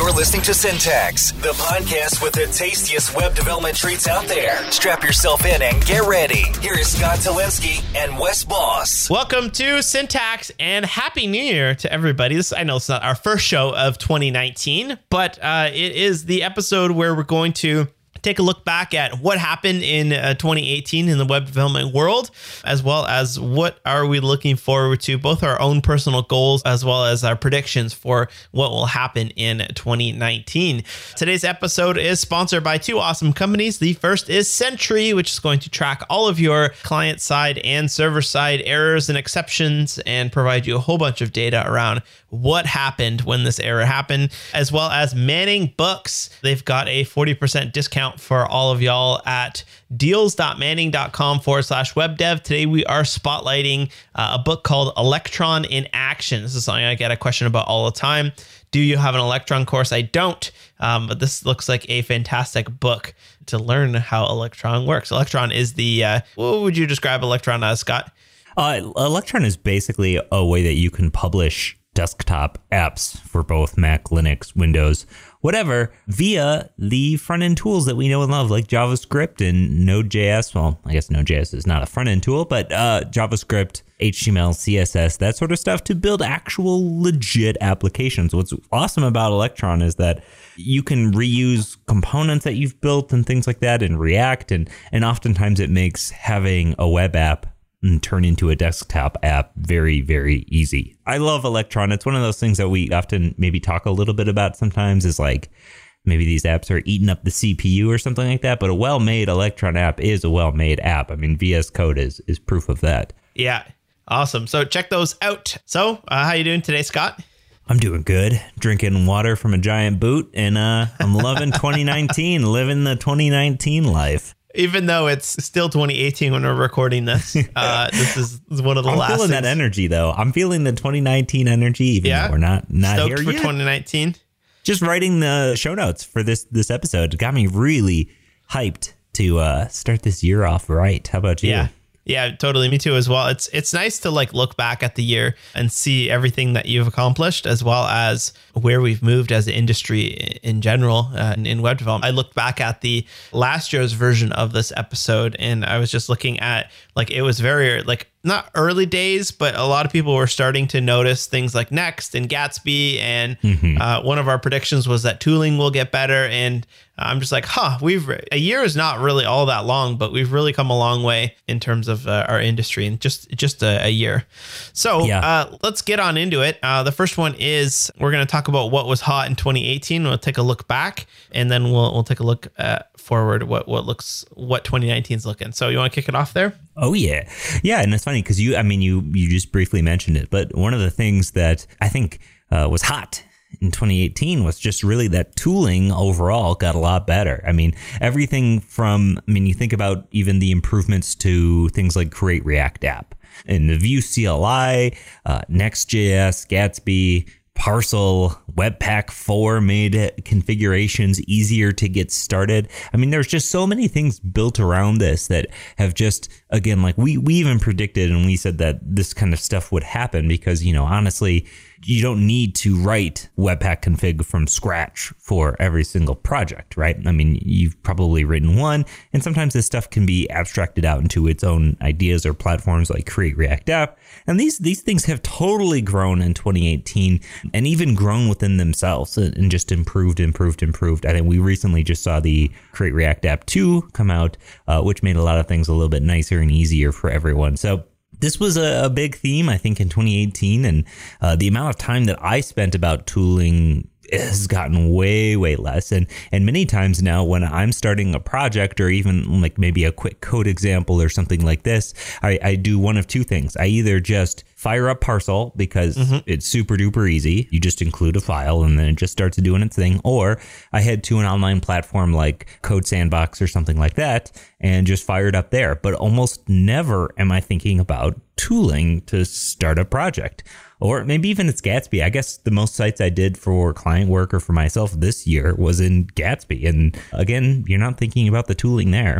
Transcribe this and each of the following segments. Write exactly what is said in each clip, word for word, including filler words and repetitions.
You're listening to Syntax, the podcast with the tastiest web development treats out there. Strap yourself in and get ready. Here is Scott Tolinski and Wes Boss. Welcome to Syntax and Happy New Year to everybody. This, I know it's not our first show of twenty nineteen, but uh, it is the episode where we're going to take a look back at what happened in uh, twenty eighteen in the web development world, as well as what are we looking forward to, both our own personal goals as well as our predictions for what will happen in twenty nineteen. Today's episode is sponsored by two awesome companies. The first is Sentry, which is going to track all of your client side and server side errors and exceptions and provide you a whole bunch of data around what happened when this error happened, as well as Manning Books. They've got a forty percent discount for all of y'all at deals.manning.com forward slash web dev. Today we are spotlighting uh, a book called Electron in Action. This is something I get a question about all the time. Do you have an Electron course? I don't, um, but this looks like a fantastic book to learn how Electron works. Electron is the, uh, what would you describe Electron as, Scott? Uh, Electron is basically a way that you can publish desktop apps for both Mac, Linux, Windows, whatever, via the front-end tools that we know and love, like JavaScript and Node.js. Well, I guess Node.js is not a front-end tool, but uh, JavaScript, H T M L, C S S, that sort of stuff to build actual legit applications. What's awesome about Electron is that you can reuse components that you've built and things like that in React, and, and oftentimes it makes having a web app and turn into a desktop app very, very easy. I love Electron. It's one of those things that we often maybe talk a little bit about sometimes, is like maybe these apps are eating up the C P U or something like that, but a well-made Electron app is a well-made app. I mean, V S Code is is proof of that. Yeah, awesome. So check those out. So uh, how you doing today, Scott? I'm doing good. Drinking water from a giant boot, and uh, I'm loving twenty nineteen, living the twenty nineteen life. Even though it's still twenty eighteen when we're recording this, uh, this is one of the I'm last. I'm feeling things. that energy, though. I'm feeling the twenty nineteen energy, even yeah. though we're not not Stoked here for yet. twenty nineteen. Just writing the show notes for this this episode got me really hyped to uh, start this year off right. How about you? Yeah. Yeah, totally. Me too as well. It's it's nice to like look back at the year and see everything that you've accomplished, as well as where we've moved as an industry in general uh, in, in web development. I looked back at the last year's version of this episode, and I was just looking at like it was very like not early days, but a lot of people were starting to notice things like Next and Gatsby. And mm-hmm. uh, one of our predictions was that tooling will get better. And I'm just like, huh, we've a year is not really all that long, but we've really come a long way in terms of uh, our industry in just just a, a year. So yeah. uh, let's get on into it. Uh, the first one is we're going to talk about what was hot in twenty eighteen. We'll take a look back, and then we'll we'll take a look uh, forward. What what looks what twenty nineteen is looking. So you want to kick it off there? Oh yeah, yeah, and it's funny because you, I mean, you you just briefly mentioned it, but one of the things that I think uh, was hot in twenty eighteen was just really that tooling overall got a lot better. I mean, everything from, I mean, you think about even the improvements to things like Create React App and the Vue C L I, uh, Next.js, Gatsby, Parcel, Webpack four made configurations easier to get started. I mean, there's just so many things built around this that have just, again, like we, we even predicted and we said that this kind of stuff would happen because, you know, honestly, you don't need to write Webpack config from scratch for every single project, right? I mean, you've probably written one, and sometimes this stuff can be abstracted out into its own ideas or platforms like Create React App. And these these things have totally grown in twenty eighteen and even grown within themselves and just improved, improved, improved. I think we recently just saw the Create React App two come out, uh, which made a lot of things a little bit nicer and easier for everyone. So this was a, a big theme, I think, in twenty eighteen, and uh, the amount of time that I spent about tooling has gotten way, way less. And and many times now when I'm starting a project or even like maybe a quick code example or something like this, I, I do one of two things. I either just fire up Parcel because mm-hmm. it's super duper easy. You just include a file and then it just starts doing its thing. Or I head to an online platform like Code Sandbox or something like that and just fire it up there. But almost never am I thinking about tooling to start a project. Or maybe even it's Gatsby. I guess the most sites I did for client work or for myself this year was in Gatsby. And again, you're not thinking about the tooling there.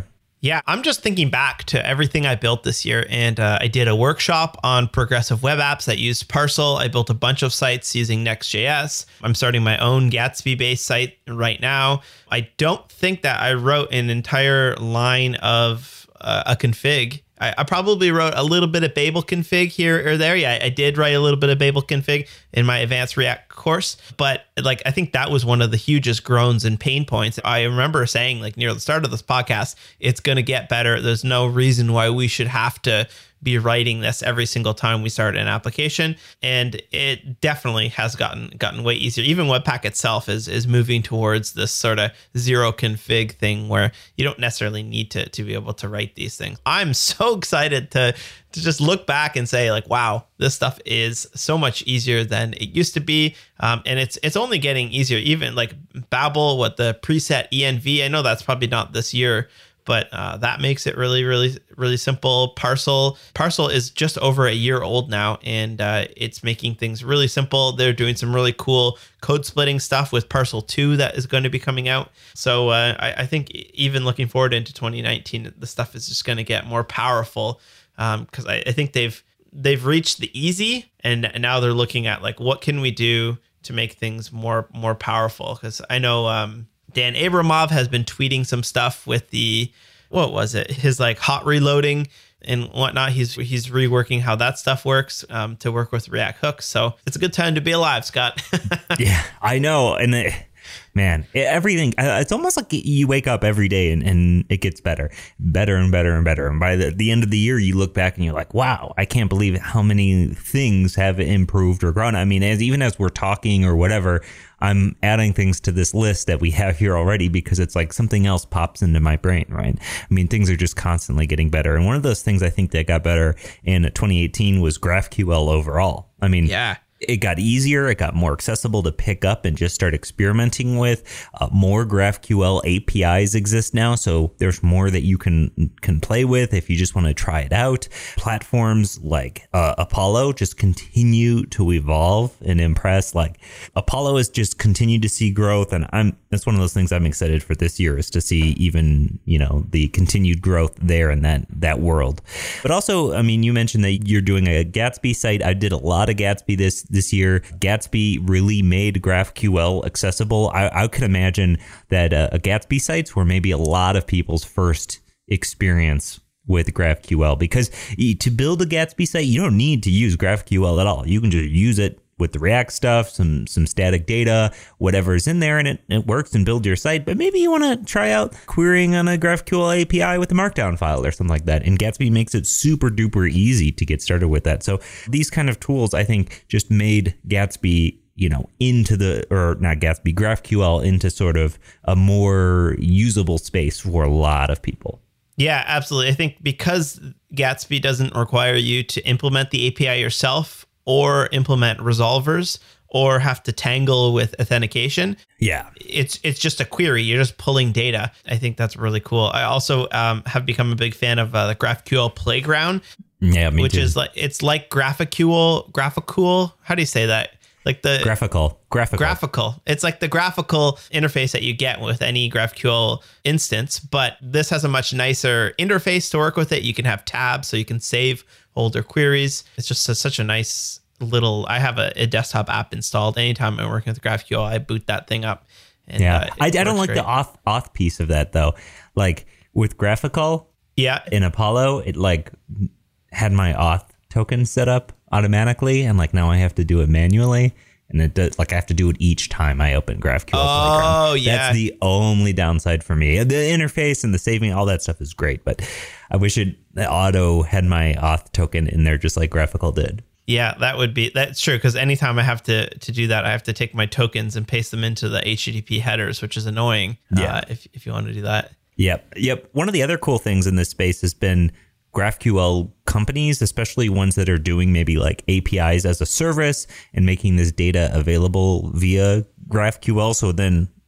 Yeah, I'm just thinking back to everything I built this year, and uh, I did a workshop on progressive web apps that used Parcel. I built a bunch of sites using Next.js. I'm starting my own Gatsby-based site right now. I don't think that I wrote an entire line of uh, a config. I, I probably wrote a little bit of Babel config here or there. Yeah, I did write a little bit of Babel config in my advanced React course, but like I think that was one of the hugest groans and pain points. I remember saying like near the start of this podcast, it's going to get better. There's no reason why we should have to be writing this every single time we start an application, and it definitely has gotten gotten way easier. Even Webpack itself is is moving towards this sort of zero config thing where you don't necessarily need to to be able to write these things. I'm so excited to to just look back and say like, wow, this stuff is so much easier than it used to be, um, and it's it's only getting easier. Even like Babel, what the preset E N V, I know that's probably not this year, but uh, that makes it really, really, really simple. Parcel, Parcel is just over a year old now, and uh, it's making things really simple. They're doing some really cool code splitting stuff with Parcel two that is going to be coming out. So uh, I, I think even looking forward into twenty nineteen, the stuff is just going to get more powerful because um, I, I think they've they've reached the easy, and now they're looking at like what can we do to make things more more powerful. Because I know. Um, Dan Abramov has been tweeting some stuff with the, what was it? His like hot reloading and whatnot. He's he's reworking how that stuff works um, to work with React hooks. So it's a good time to be alive, Scott. Yeah, I know. And it, man, it, everything, it's almost like you wake up every day and, and it gets better, better and better and better. And by the, the end of the year, you look back and you're like, wow, I can't believe how many things have improved or grown. I mean, as even as we're talking or whatever, I'm adding things to this list that we have here already because it's like something else pops into my brain, right? I mean, things are just constantly getting better. And one of those things I think that got better in twenty eighteen was GraphQL overall. I mean, yeah. It got easier. It got more accessible to pick up and just start experimenting with. Uh, more GraphQL A P Is exist now, so there's more that you can can play with if you just want to try it out. Platforms like uh, Apollo just continue to evolve and impress. Like Apollo has just continued to see growth, and I'm that's one of those things I'm excited for this year is to see even you know the continued growth there in that that world. But also, I mean, you mentioned that you're doing a Gatsby site. I did a lot of Gatsby this. This year, Gatsby really made GraphQL accessible. I, I could imagine that uh, Gatsby sites were maybe a lot of people's first experience with GraphQL because to build a Gatsby site, you don't need to use GraphQL at all. You can just use it with the React stuff, some some static data, whatever's in there, and it, it works and build your site. But maybe you want to try out querying on a GraphQL A P I with a Markdown file or something like that. And Gatsby makes it super duper easy to get started with that. So these kind of tools, I think, just made Gatsby, you know, into the, or not Gatsby, GraphQL into sort of a more usable space for a lot of people. Yeah, absolutely. I think because Gatsby doesn't require you to implement the A P I yourself, or implement resolvers, or have to tangle with authentication. Yeah. It's it's just a query. You're just pulling data. I think that's really cool. I also um, have become a big fan of uh, the GraphQL Playground, yeah, me which too. is like, it's like GraphiQL, GraphiQL. How do you say that? Like the graphical, graphical, graphical. It's like the graphical interface that you get with any GraphQL instance, but this has a much nicer interface to work with it. You can have tabs so you can save older queries. It's just a, such a nice little, I have a, a desktop app installed. Anytime I'm working with GraphQL, I boot that thing up. And, yeah. uh, I, I don't like great. the auth, auth piece of that though. Like with GraphiQL yeah. in Apollo, it like had my auth token set up automatically, and like now I have to do it manually, and it does, like I have to do it each time I open GraphQL. Oh Playground. yeah, that's the only downside for me. The interface and the saving, all that stuff is great, but I wish it auto had my auth token in there just like GraphiQL did. Yeah, that would be, that's true, because anytime I have to to do that, I have to take my tokens and paste them into the H T T P headers, which is annoying. Yeah, uh, if if you want to do that. Yep, yep. One of the other cool things in this space has been GraphQL companies, especially ones that are doing maybe like A P Is as a service and making this data available via GraphQL. So then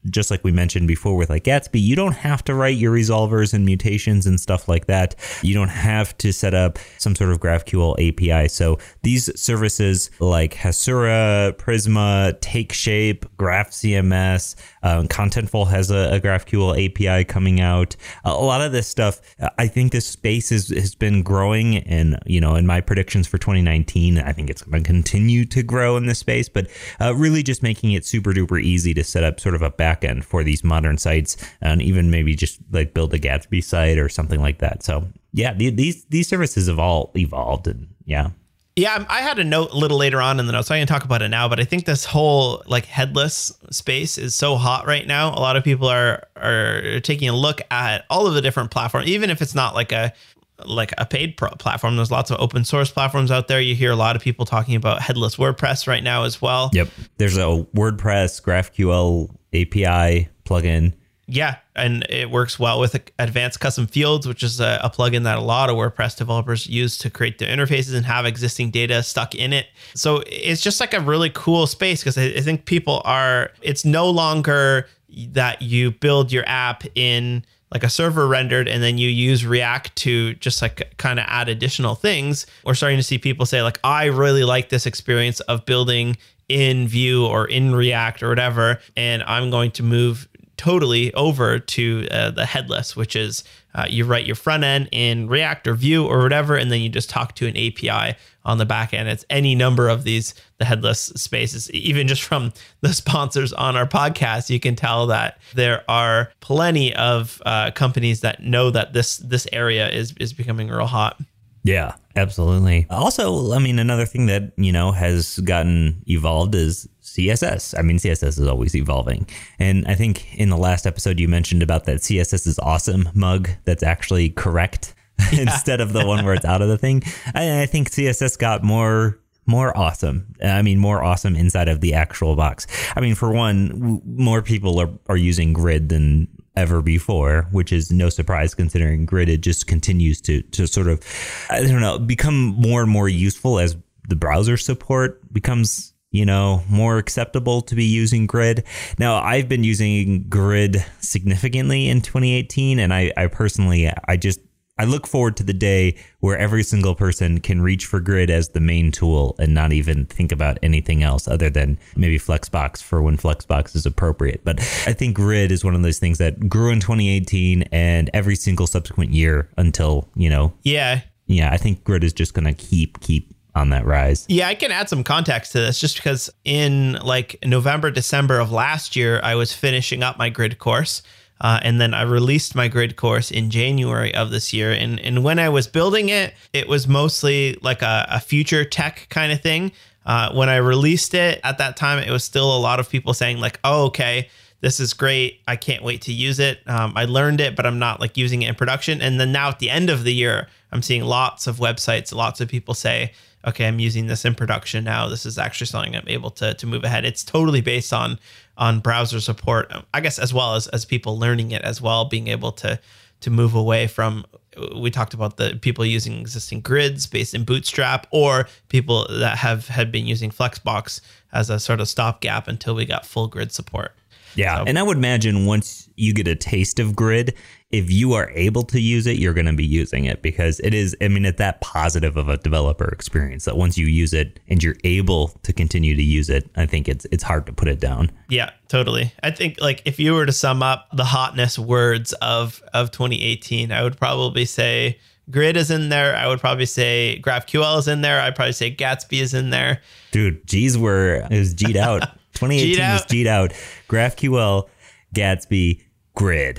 just like we mentioned before with like Gatsby, you don't have to write your resolvers and mutations and stuff like that. You don't have to set up some sort of GraphQL A P I. So these services like Hasura, Prisma, TakeShape, GraphCMS, um, Contentful has a, a GraphQL A P I coming out. A lot of this stuff, I think this space is, has been growing, and you know, in my predictions for twenty nineteen, I think it's going to continue to grow in this space, but uh, really just making it super duper easy to set up sort of a backend for these modern sites, and even maybe just like build a Gatsby site or something like that. So yeah, the, these these services have all evolved, and yeah. Yeah, I had a note a little later on in the notes, so I can talk about it now, but I think this whole like headless space is so hot right now. A lot of people are are taking a look at all of the different platforms, even if it's not like a like a paid pro- platform. There's lots of open source platforms out there. You hear a lot of people talking about headless WordPress right now as well. Yep. There's a WordPress GraphQL A P I plugin. Yeah, and it works well with Advanced Custom Fields, which is a, a plugin that a lot of WordPress developers use to create their interfaces and have existing data stuck in it. So it's just like a really cool space, because I, I think people are, it's no longer that you build your app in like a server rendered and then you use React to just like kind of add additional things. We're starting to see people say like, I really like this experience of building in Vue or in React or whatever, and I'm going to move totally over to uh, the headless, which is uh, you write your front end in React or Vue or whatever, and then you just talk to an A P I on the back end. It's any number of these, the headless spaces. Even just from the sponsors on our podcast, you can tell that there are plenty of uh, companies that know that this this area is is becoming real hot. Yeah, absolutely. Also, I mean, another thing that, you know, has gotten evolved is C S S. I mean, C S S is always evolving. And I think in the last episode, you mentioned about that C S S is awesome mug that's actually correct yeah. instead of the one where it's out of the thing. I, I think C S S got more more awesome. I mean, more awesome inside of the actual box. I mean, for one, more people are, are using Grid than ever before, which is no surprise considering Grid, it just continues to to sort of, I don't know, become more and more useful as the browser support becomes, you know, more acceptable to be using Grid. Now, I've been using Grid significantly in twenty eighteen, and I, I personally, I just, I look forward to the day where every single person can reach for Grid as the main tool and not even think about anything else other than maybe Flexbox for when Flexbox is appropriate. But I think Grid is one of those things that grew in twenty eighteen and every single subsequent year until, you know. Yeah. Yeah, I think Grid is just going to keep, keep on that rise. Yeah, I can add some context to this just because in like November, December of last year, I was finishing up my Grid course. Uh, and then I released my Grid course in January of this year. And and when I was building it, it was mostly like a, a future tech kind of thing. Uh, when I released it at that time, it was still a lot of people saying like, oh, okay, this is great. I can't wait to use it. Um, I learned it, but I'm not like using it in production. And then now at the end of the year, I'm seeing lots of websites, lots of people say, okay, I'm using this in production now. This is actually something I'm able to to move ahead. It's totally based on on browser support, I guess, as well as as people learning it as well, being able to to move away from, we talked about the people using existing grids based in Bootstrap, or people that have had been using Flexbox as a sort of stopgap until we got full Grid support. Yeah. So, and I would imagine once you get a taste of Grid, if you are able to use it, you're going to be using it, because it is, I mean, it's that positive of a developer experience that once you use it and you're able to continue to use it, I think it's it's hard to put it down. Yeah, totally. I think like if you were to sum up the hotness words of, of twenty eighteen, I would probably say Grid is in there. I would probably say GraphQL is in there. I'd probably say Gatsby is in there. Dude, G's were, it was G'd out. twenty eighteen G'd was out. G'd out. GraphQL, Gatsby, Grid.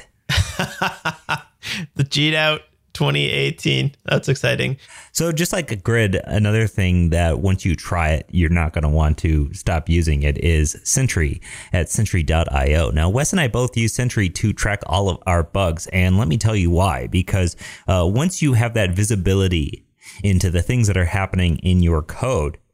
The G'd out twenty eighteen. That's exciting. So just like a Grid, another thing that once you try it, you're not going to want to stop using it is Sentry at Sentry dot io. Now, Wes and I both use Sentry to track all of our bugs. And let me tell you why. Because uh, once you have that visibility into the things that are happening in your code,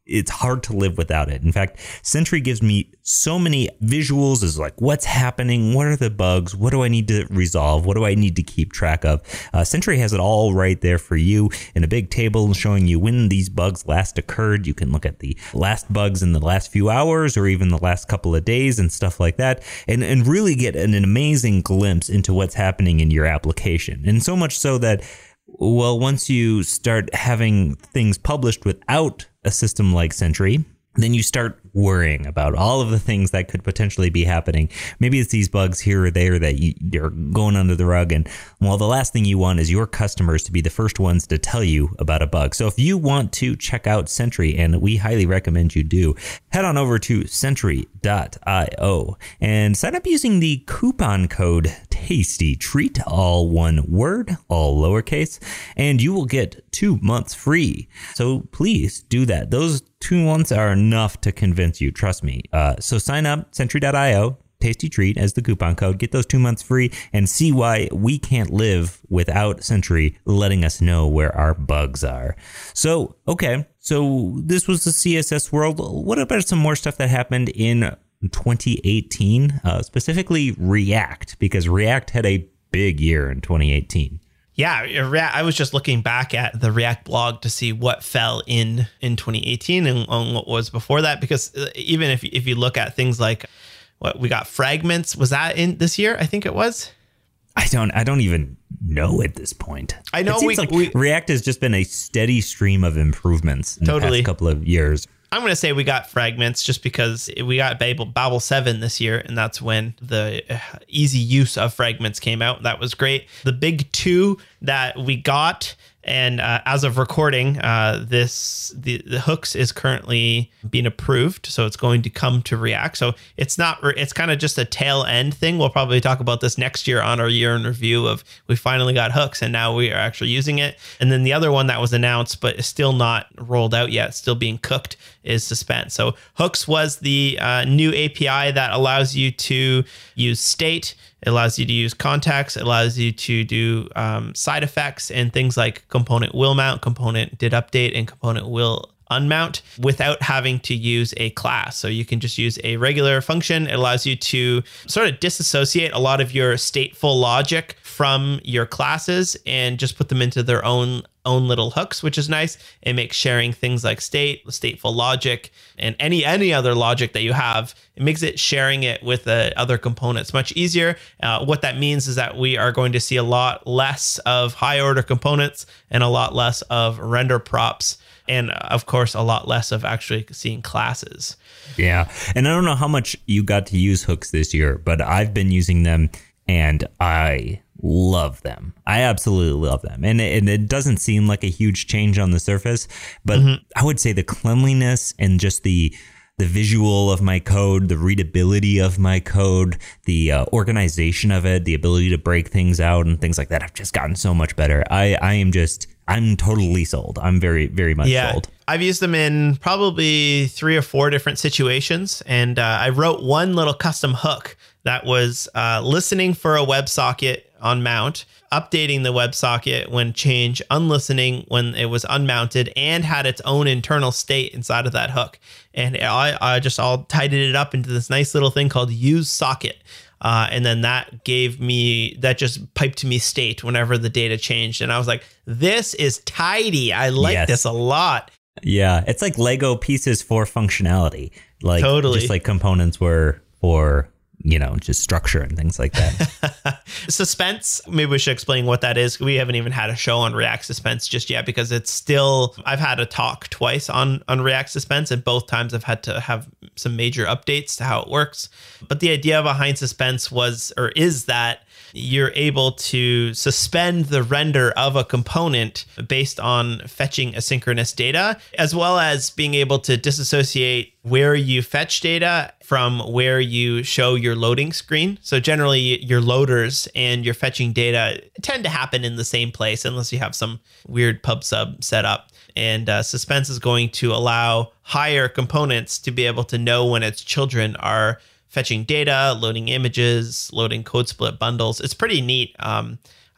it's hard to live without it. In fact, Sentry gives me so many visuals as like what's happening, what are the bugs, what do I need to resolve, what do I need to keep track of. Uh, Sentry has it all right there for you in a big table showing you when these bugs last occurred. You can look at the last bugs in the last few hours or even the last couple of days and stuff like that, and, and really get an, an amazing glimpse into what's happening in your application. And so much so that, well, once you start having things published without a system like Sentry, then you start worrying about all of the things that could potentially be happening. Maybe it's these bugs here or there that you, you're going under the rug. And well, the last thing you want is your customers to be the first ones to tell you about a bug. So if you want to check out Sentry, and we highly recommend you do, head on over to sentry dot io and sign up using the coupon code Tasty Treat, all one word, all lowercase, and you will get two months free. So please do that. Those two months are enough to convince you. Trust me. Uh, so sign up, sentry dot io, Tasty Treat as the coupon code. Get those two months free and see why we can't live without Sentry letting us know where our bugs are. So, okay. So this was the C S S world. What about some more stuff that happened in twenty eighteen, uh, specifically React, because React had a big year in twenty eighteen. Yeah, I was just looking back at the React blog to see what fell in in twenty eighteen and what was before that, because even if if you look at things like what we got, Fragments, was that in this year? I think it was. I don't I don't even know at this point. I know it seems we, like we React has just been a steady stream of improvements in totally. the past couple of years. I'm going to say we got Fragments just because we got Babel, Babel seven this year, and that's when the easy use of Fragments came out. That was great. The big two that we got, and uh, as of recording, uh, this the, the hooks is currently being approved, so it's going to come to React. So it's not, it's kind of just a tail end thing. We'll probably talk about this next year on our year in review of we finally got hooks and now we are actually using it. And then the other one that was announced but is still not rolled out yet, still being cooked, is Suspense. So hooks was the uh, new A P I that allows you to use state. It allows you to use context. It allows you to do um, side effects and things like component will mount, component did update, and component will unmount without having to use a class. So you can just use a regular function. It allows you to sort of disassociate a lot of your stateful logic from your classes and just put them into their own own little hooks, which is nice. It makes sharing things like state, stateful logic, and any any other logic that you have, it makes it sharing it with uh, other components much easier. Uh, what that means is that we are going to see a lot less of high order components and a lot less of render props. And of course, a lot less of actually seeing classes. Yeah. And I don't know how much you got to use hooks this year, but I've been using them and I love them. I absolutely love them. And it, and it doesn't seem like a huge change on the surface, but mm-hmm. I would say the cleanliness and just the the visual of my code, the readability of my code, the uh, organization of it, the ability to break things out and things like that have just gotten so much better. I, I am just, I'm totally sold. I'm very, very much yeah. sold. I've used them in probably three or four different situations. And uh, I wrote one little custom hook that was uh, listening for a WebSocket on mount, updating the WebSocket when change, unlistening when it was unmounted, and had its own internal state inside of that hook. And I, I just all tidied it up into this nice little thing called use socket. Uh, and then that gave me, that just piped me state whenever the data changed. And I was like, this is tidy. I like yes. this a lot. Yeah, it's like Lego pieces for functionality. Like totally. Just like components were for, you know, just structure and things like that. Suspense, maybe we should explain what that is. We haven't even had a show on React Suspense just yet because it's still, I've had a talk twice on, on React Suspense, and both times I've had to have some major updates to how it works. But the idea behind Suspense was, or is that you're able to suspend the render of a component based on fetching asynchronous data, as well as being able to disassociate where you fetch data from where you show your loading screen. So generally your loaders and your fetching data tend to happen in the same place unless you have some weird pub sub set up. And uh, Suspense is going to allow higher components to be able to know when its children are fetching data, loading images, loading code split bundles. It's pretty neat. Um,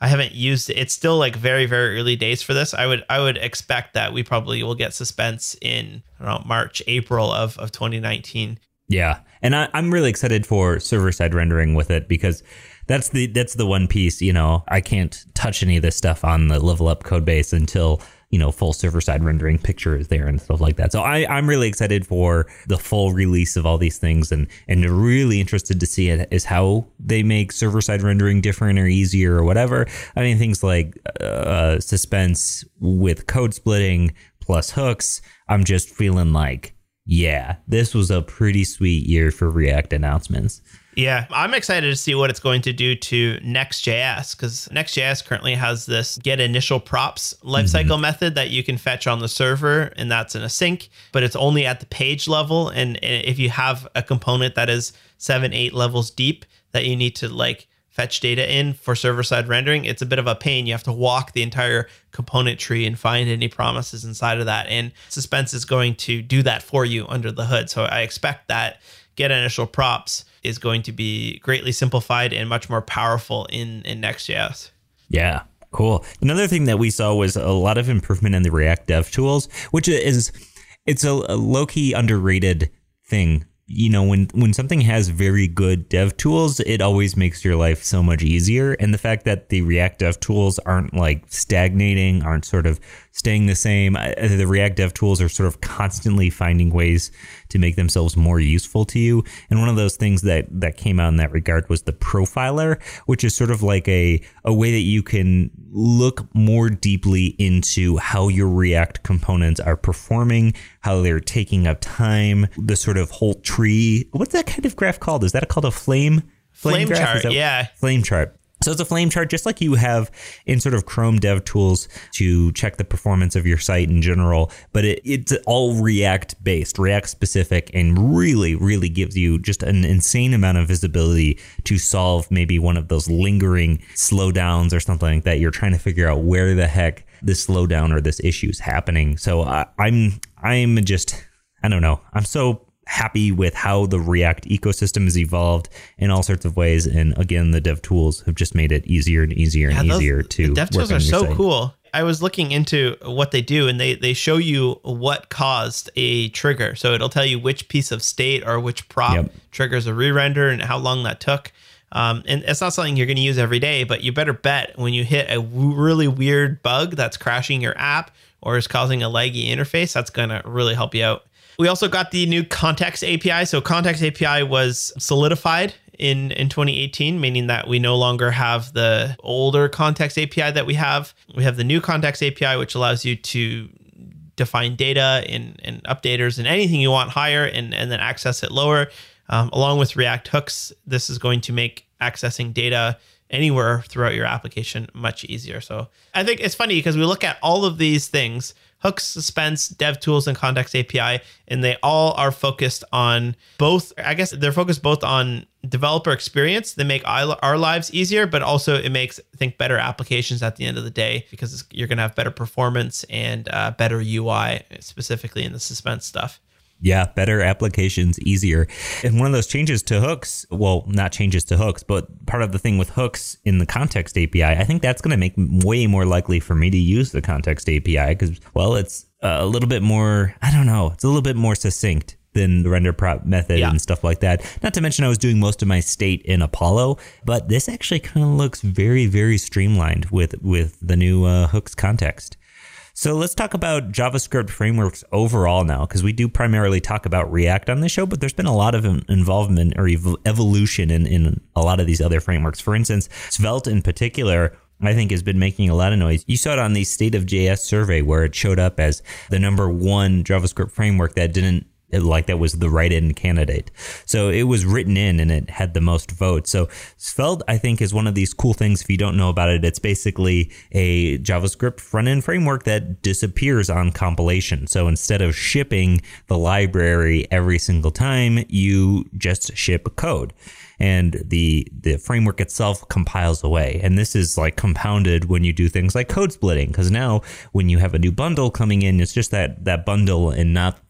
I haven't used it. It's still like very, very early days for this. I would I would expect that we probably will get Suspense in around March, April of, of twenty nineteen. Yeah. And I, I'm really excited for server-side rendering with it because that's the that's the one piece, you know, I can't touch any of this stuff on the Level Up code base until, you know, full server-side rendering picture is there and stuff like that. So I, I'm really excited for the full release of all these things, and, and really interested to see it is how they make server-side rendering different or easier or whatever. I mean, things like uh, Suspense with code splitting plus hooks, I'm just feeling like, yeah, this was a pretty sweet year for React announcements. Yeah, I'm excited to see what it's going to do to Next.js, because Next.js currently has this get initial props lifecycle mm-hmm. method that you can fetch on the server, and that's in a sync, but it's only at the page level. And if you have a component that is seven, eight levels deep that you need to like fetch data in for server-side rendering, it's a bit of a pain. You have to walk the entire component tree and find any promises inside of that. And Suspense is going to do that for you under the hood. So I expect that get initial props is going to be greatly simplified and much more powerful in, in Next.js. Yeah, cool. Another thing that we saw was a lot of improvement in the React Dev Tools, which is, it's a, a low-key underrated thing. You know, when when something has very good dev tools, it always makes your life so much easier. And the fact that the React Dev Tools aren't like stagnating, aren't sort of staying the same. The React Dev Tools are sort of constantly finding ways to make themselves more useful to you. And one of those things that that came out in that regard was the profiler, which is sort of like a, a way that you can look more deeply into how your React components are performing, how they're taking up time, the sort of whole tree. What's that kind of graph called? Is that called a flame? Flame, flame graph? chart, that, yeah. Flame chart. So it's a flame chart, just like you have in sort of Chrome Dev Tools to check the performance of your site in general. But it, it's all React based, React specific, and really, really gives you just an insane amount of visibility to solve maybe one of those lingering slowdowns or something like that. You're trying to figure out where the heck this slowdown or this issue is happening. So I, I'm I'm just, I don't know. I'm so happy with how the React ecosystem has evolved in all sorts of ways. And again, the dev tools have just made it easier and easier and yeah, easier to dev tools work on are so site. Cool. I was looking into what they do, and they, they show you what caused a trigger. So it'll tell you which piece of state or which prop yep. triggers a re-render and how long that took. Um, and it's not something you're going to use every day, but you better bet when you hit a w- really weird bug that's crashing your app or is causing a laggy interface, that's going to really help you out. We also got the new Context A P I. So Context A P I was solidified in, in twenty eighteen, meaning that we no longer have the older Context A P I that we have. We have the new Context A P I, which allows you to define data and, and updaters and anything you want higher and, and then access it lower. Um, along with React hooks, this is going to make accessing data anywhere throughout your application much easier. So I think it's funny because we look at all of these things, hooks, Suspense, dev tools, and Context A P I, and they all are focused on both. I guess they're focused both on developer experience. They make our lives easier, but also it makes, I think, better applications at the end of the day because it's, you're going to have better performance and uh, better U I, specifically in the Suspense stuff. Yeah, better applications, easier. And one of those changes to hooks, well, not changes to hooks, but part of the thing with hooks in the Context A P I, I think that's going to make way more likely for me to use the Context A P I because, well, it's a little bit more, I don't know, it's a little bit more succinct than the render prop method yeah. and stuff like that. Not to mention I was doing most of my state in Apollo, but this actually kind of looks very, very streamlined with, with the new uh, hooks context. So let's talk about JavaScript frameworks overall now, because we do primarily talk about React on this show, but there's been a lot of involvement or ev- evolution in, in a lot of these other frameworks. For instance, Svelte in particular, I think has been making a lot of noise. You saw it on the State of J S survey where it showed up as the number one JavaScript framework that didn't like that was the write-in candidate. So it was written in and it had the most votes. So Svelte, I think, is one of these cool things. If you don't know about it, it's basically a JavaScript front-end framework that disappears on compilation. So instead of shipping the library every single time, you just ship code. And the the framework itself compiles away. And this is like compounded when you do things like code splitting, because now when you have a new bundle coming in, it's just that that bundle and not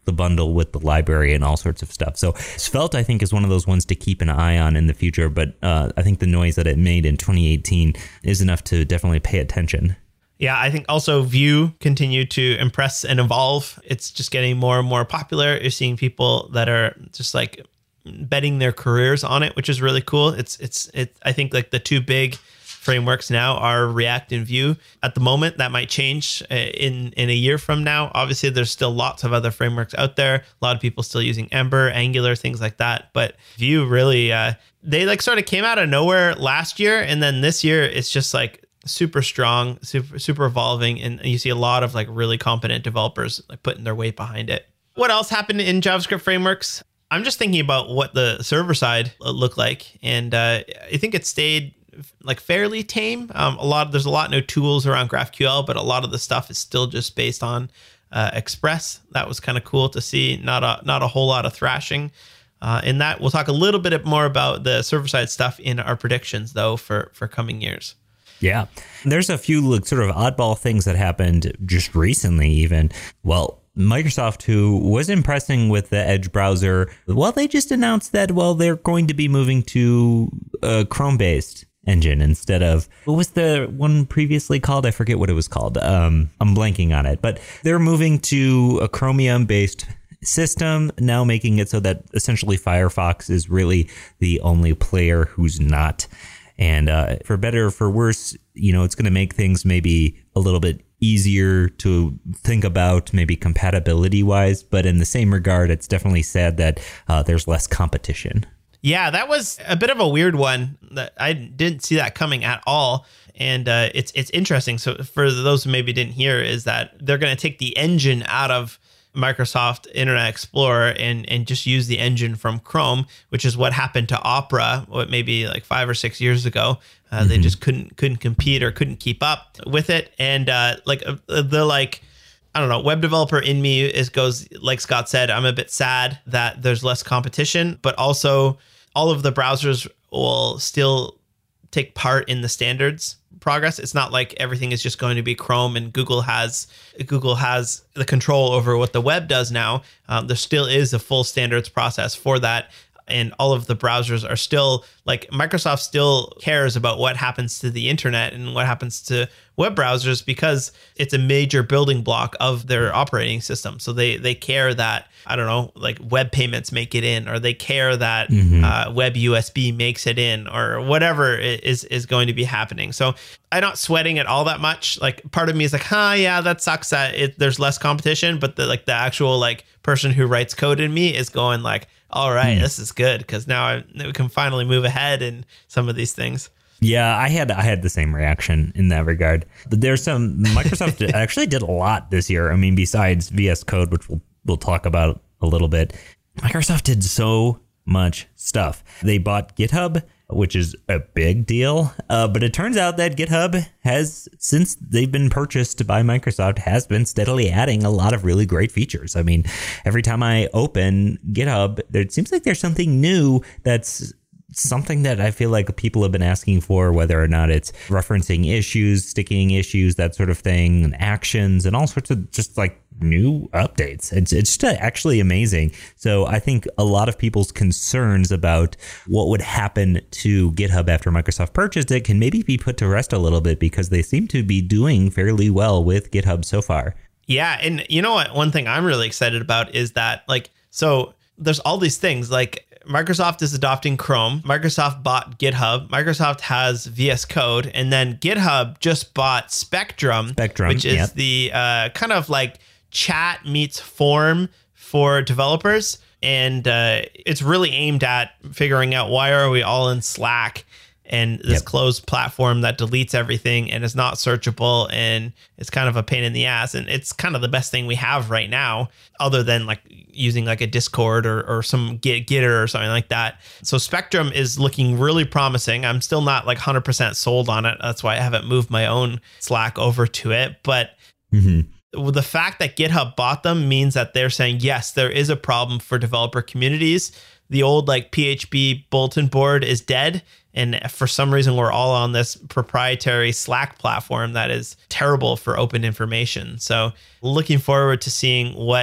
the bundle with the library and all sorts of stuff. So Svelte, I think, is one of those ones to keep an eye on in the future. But uh, I think the noise that it made in twenty eighteen is enough to definitely pay attention. Yeah, I think also Vue continued to impress and evolve. It's just getting more and more popular. You're seeing people that are just like betting their careers on it, which is really cool. It's it's it. I think like the two big frameworks now are React and Vue. At the moment, that might change in in a year from now. Obviously, there's still lots of other frameworks out there. A lot of people still using Ember, Angular, things like that. But Vue really, uh, they like sort of came out of nowhere last year, and then this year it's just like super strong, super super evolving, and you see a lot of like really competent developers like putting their weight behind it. What else happened in JavaScript frameworks? I'm just thinking about what the server side looked like, and uh, I think it stayed like fairly tame. Um, a lot there's a lot no tools around GraphQL, but a lot of the stuff is still just based on uh, Express. That was kind of cool to see. Not a not a whole lot of thrashing. Uh, in that, we'll talk a little bit more about the server side stuff in our predictions, though, for for coming years. Yeah, there's a few like, sort of oddball things that happened just recently, even. Well, Microsoft, who was impressing with the Edge browser, well, they just announced that, well, they're going to be moving to a Chrome-based engine instead of, what was the one previously called? I forget what it was called. Um, I'm blanking on it. But they're moving to a Chromium-based system, now making it so that essentially Firefox is really the only player who's not. And uh, for better or for worse, you know, it's going to make things maybe a little bit easier to think about, maybe compatibility wise. But in the same regard, it's definitely sad that uh, there's less competition. Yeah, that was a bit of a weird one. That I didn't see that coming at all. And uh, it's it's interesting. So for those who maybe didn't hear, is that they're going to take the engine out of Microsoft Internet Explorer and and just use the engine from Chrome, which is what happened to Opera, what maybe like five or six years ago. Uh, mm-hmm. They just couldn't couldn't compete or couldn't keep up with it. And uh, like uh, the like, I don't know, web developer in me is goes, like Scott said, I'm a bit sad that there's less competition, but also all of the browsers will still take part in the standards progress. It's not like everything is just going to be Chrome and Google has Google has the control over what the web does now. Um, there still is a full standards process for that. And all of the browsers are still like Microsoft still cares about what happens to the internet and what happens to web browsers because it's a major building block of their operating system. So they they care that, I don't know, like web payments make it in, or they care that mm-hmm. uh, web U S B makes it in, or whatever is is going to be happening. So I'm not sweating it all that much. Like part of me is like, huh, yeah, that sucks that it, there's less competition. But the like the actual like person who writes code in me is going like, all right, mm. this is good because now I, we can finally move ahead in some of these things. Yeah, I had I had the same reaction in that regard. But there's some Microsoft actually did a lot this year. I mean, besides V S Code, which we'll we'll talk about a little bit, Microsoft did so much stuff. They bought GitHub, which is a big deal. Uh, but it turns out that GitHub has, since they've been purchased by Microsoft, has been steadily adding a lot of really great features. I mean, every time I open GitHub, it seems like there's something new that's something that I feel like people have been asking for, whether or not it's referencing issues, sticking issues, that sort of thing, and actions, and all sorts of just like new updates. It's it's just actually amazing. So I think a lot of people's concerns about what would happen to GitHub after Microsoft purchased it can maybe be put to rest a little bit because they seem to be doing fairly well with GitHub so far. Yeah. And you know what? One thing I'm really excited about is that like, so there's all these things like Microsoft is adopting Chrome. Microsoft bought GitHub. Microsoft has V S Code. And then GitHub just bought Spectrum, Spectrum which is yep. the uh, kind of like chat meets form for developers. And uh, it's really aimed at figuring out why are we all in Slack and this yep. closed platform that deletes everything and is not searchable and it's kind of a pain in the ass. And it's kind of the best thing we have right now, other than like using like a Discord or, or some Git, Gitter or something like that. So Spectrum is looking really promising. I'm still not like one hundred percent sold on it. That's why I haven't moved my own Slack over to it. But mm-hmm. the fact that GitHub bought them means that they're saying, yes, there is a problem for developer communities. The old like P H P bulletin board is dead. And for some reason, we're all on this proprietary Slack platform that is terrible for open information. So looking forward to seeing what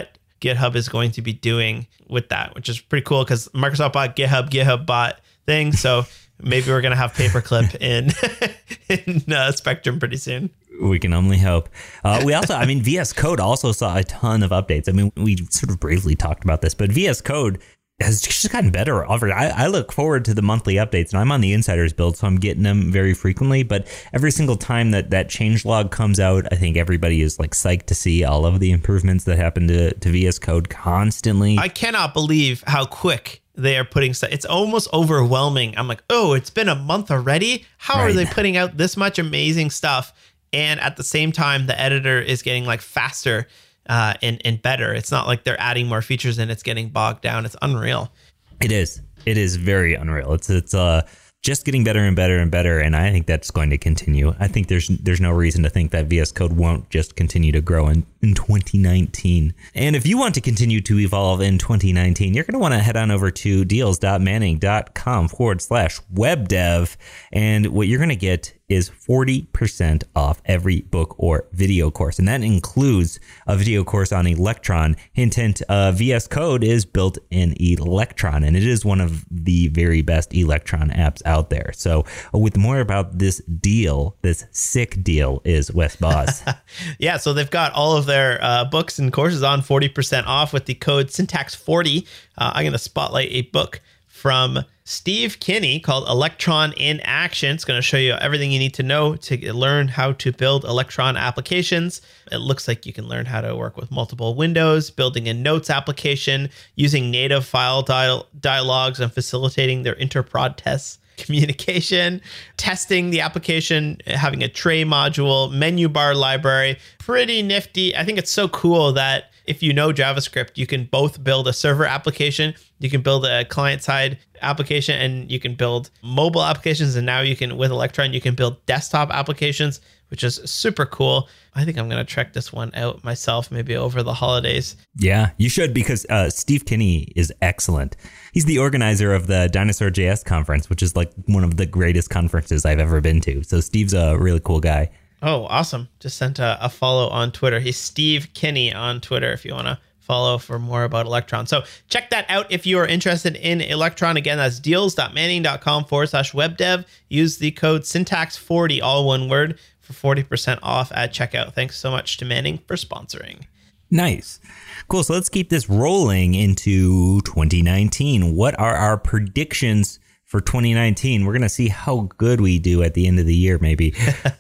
GitHub is going to be doing with that, which is pretty cool because Microsoft bought GitHub, GitHub bought thing. So maybe we're going to have Paperclip in, in uh, Spectrum pretty soon. We can only hope. Uh, we also, I mean, V S Code also saw a ton of updates. I mean, we sort of briefly talked about this, but V S Code has just gotten better. I, I look forward to the monthly updates, and I'm on the Insiders build, so I'm getting them very frequently. But every single time that that changelog comes out, I think everybody is like psyched to see all of the improvements that happen to, to V S Code constantly. I cannot believe how quick they are putting stuff. It's almost overwhelming. I'm like, oh, it's been a month already? How right. are they putting out this much amazing stuff? And at the same time, the editor is getting like faster uh, and, and better. It's not like they're adding more features and it's getting bogged down. It's unreal. It is. It is very unreal. It's it's uh just getting better and better and better. And I think that's going to continue. I think there's there's no reason to think that V S Code won't just continue to grow in, in twenty nineteen. And if you want to continue to evolve in twenty nineteen, you're going to want to head on over to deals.manning.com forward slash web dev. And what you're going to get is forty percent off every book or video course. And that includes a video course on Electron. Hint, hint, uh, V S Code is built in Electron, and it is one of the very best Electron apps out there. So uh, with more about this deal, this sick deal, is Wes Bos. Yeah, so they've got all of their uh, books and courses on forty percent off with the code syntax forty. Uh, I'm going to spotlight a book from Steve Kinney called Electron in Action. It's going to show you everything you need to know to learn how to build Electron applications. It looks like you can learn how to work with multiple windows, building a notes application, using native file dial- dialogues and facilitating their interprod tests, communication, testing the application, having a tray module, menu bar library. Pretty nifty. I think it's so cool that if you know JavaScript, you can both build a server application, you can build a client-side application, and you can build mobile applications. And now you can, with Electron, you can build desktop applications, which is super cool. I think I'm going to check this one out myself, maybe over the holidays. Yeah, you should, because uh, Steve Kinney is excellent. He's the organizer of the Dinosaur J S conference, which is like one of the greatest conferences I've ever been to. So Steve's a really cool guy. Oh, awesome. Just sent a, a follow on Twitter. He's Steve Kinney on Twitter if you want to follow for more about Electron. So check that out if you are interested in Electron. Again, that's deals.manning.com forward slash web dev. Use the code syntax forty, all one word, for forty percent off at checkout. Thanks so much to Manning for sponsoring. Nice. Cool. So let's keep this rolling into twenty nineteen. What are our predictions for twenty nineteen? We're going to see how good we do at the end of the year, maybe.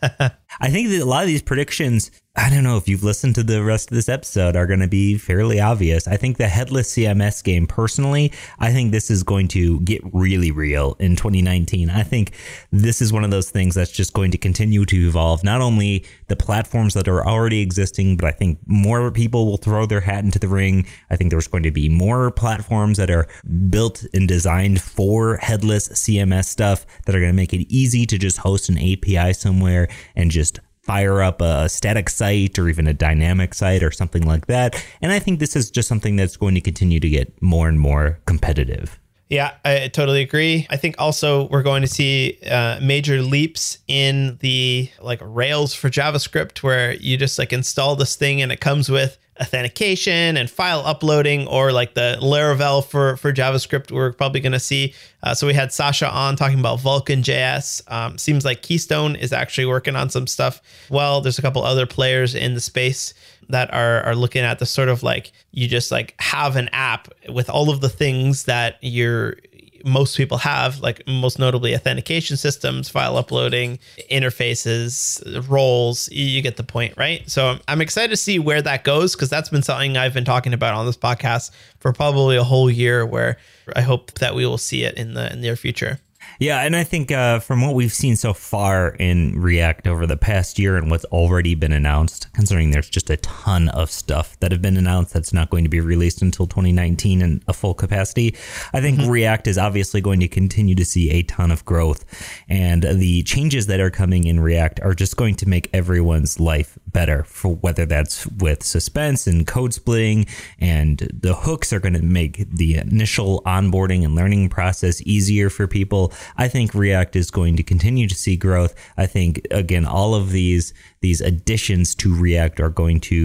I think that a lot of these predictions, I don't know if you've listened to the rest of this episode, are going to be fairly obvious. I think the headless C M S game, personally, I think this is going to get really real in twenty nineteen. I think this is one of those things that's just going to continue to evolve. Not only the platforms that are already existing, but I think more people will throw their hat into the ring. I think there's going to be more platforms that are built and designed for headless C M S stuff that are going to make it easy to just host an A P I somewhere and just fire up a static site or even a dynamic site or something like that. And I think this is just something that's going to continue to get more and more competitive. Yeah, I totally agree. I think also we're going to see uh, major leaps in the like Rails for JavaScript, where you just like install this thing and it comes with authentication and file uploading, or like the Laravel for, for JavaScript we're probably going to see. Uh, so we had Sasha on talking about Vulkan J S. Um, seems like Keystone is actually working on some stuff. Well, there's a couple other players in the space that are are looking at the sort of like, you just like have an app with all of the things that you're most people have, like most notably authentication systems, file uploading, interfaces, roles. You get the point, right? So I'm excited to see where that goes, because that's been something I've been talking about on this podcast for probably a whole year, where I hope that we will see it in the, in the near future. Yeah, and I think uh, from what we've seen so far in React over the past year and what's already been announced, considering there's just a ton of stuff that have been announced that's not going to be released until twenty nineteen in a full capacity, I think mm-hmm. React is obviously going to continue to see a ton of growth. And the changes that are coming in React are just going to make everyone's life better, for whether that's with suspense and code splitting, and the hooks are going to make the initial onboarding and learning process easier for people. I think React is going to continue to see growth. I think, again, all of these these additions to React are going to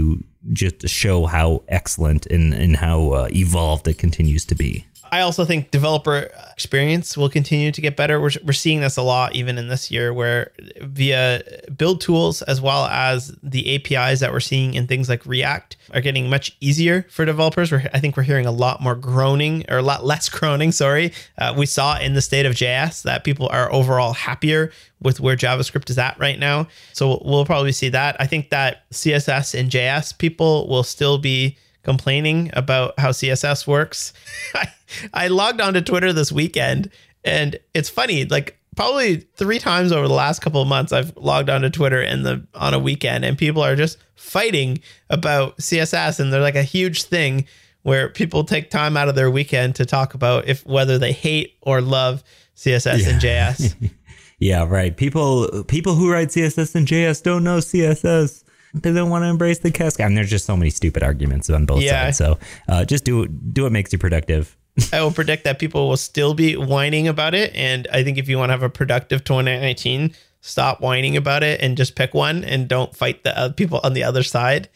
just show how excellent and, and how uh, evolved it continues to be. I also think developer experience will continue to get better. We're, we're seeing this a lot even in this year, where via build tools as well as the A P Is that we're seeing in things like React are getting much easier for developers. We're, I think we're hearing a lot more groaning or a lot less groaning. Sorry. Uh, we saw in the state of J S that people are overall happier with where JavaScript is at right now. So we'll probably see that. I think that C S S and J S people will still be complaining about how C S S works. I, I logged onto Twitter this weekend, and it's funny, like probably three times over the last couple of months, I've logged onto Twitter in the on a weekend, and people are just fighting about C S S, and they're like a huge thing where people take time out of their weekend to talk about if whether they hate or love C S S yeah. and J S. Yeah, right. People people who write C S S and J S don't know C S S. They don't want to embrace the Cascade. I mean, there's just so many stupid arguments on both yeah. sides. So uh, just do do what makes you productive. I will predict that people will still be whining about it. And I think if you want to have a productive twenty nineteen, stop whining about it and just pick one and don't fight the other people on the other side.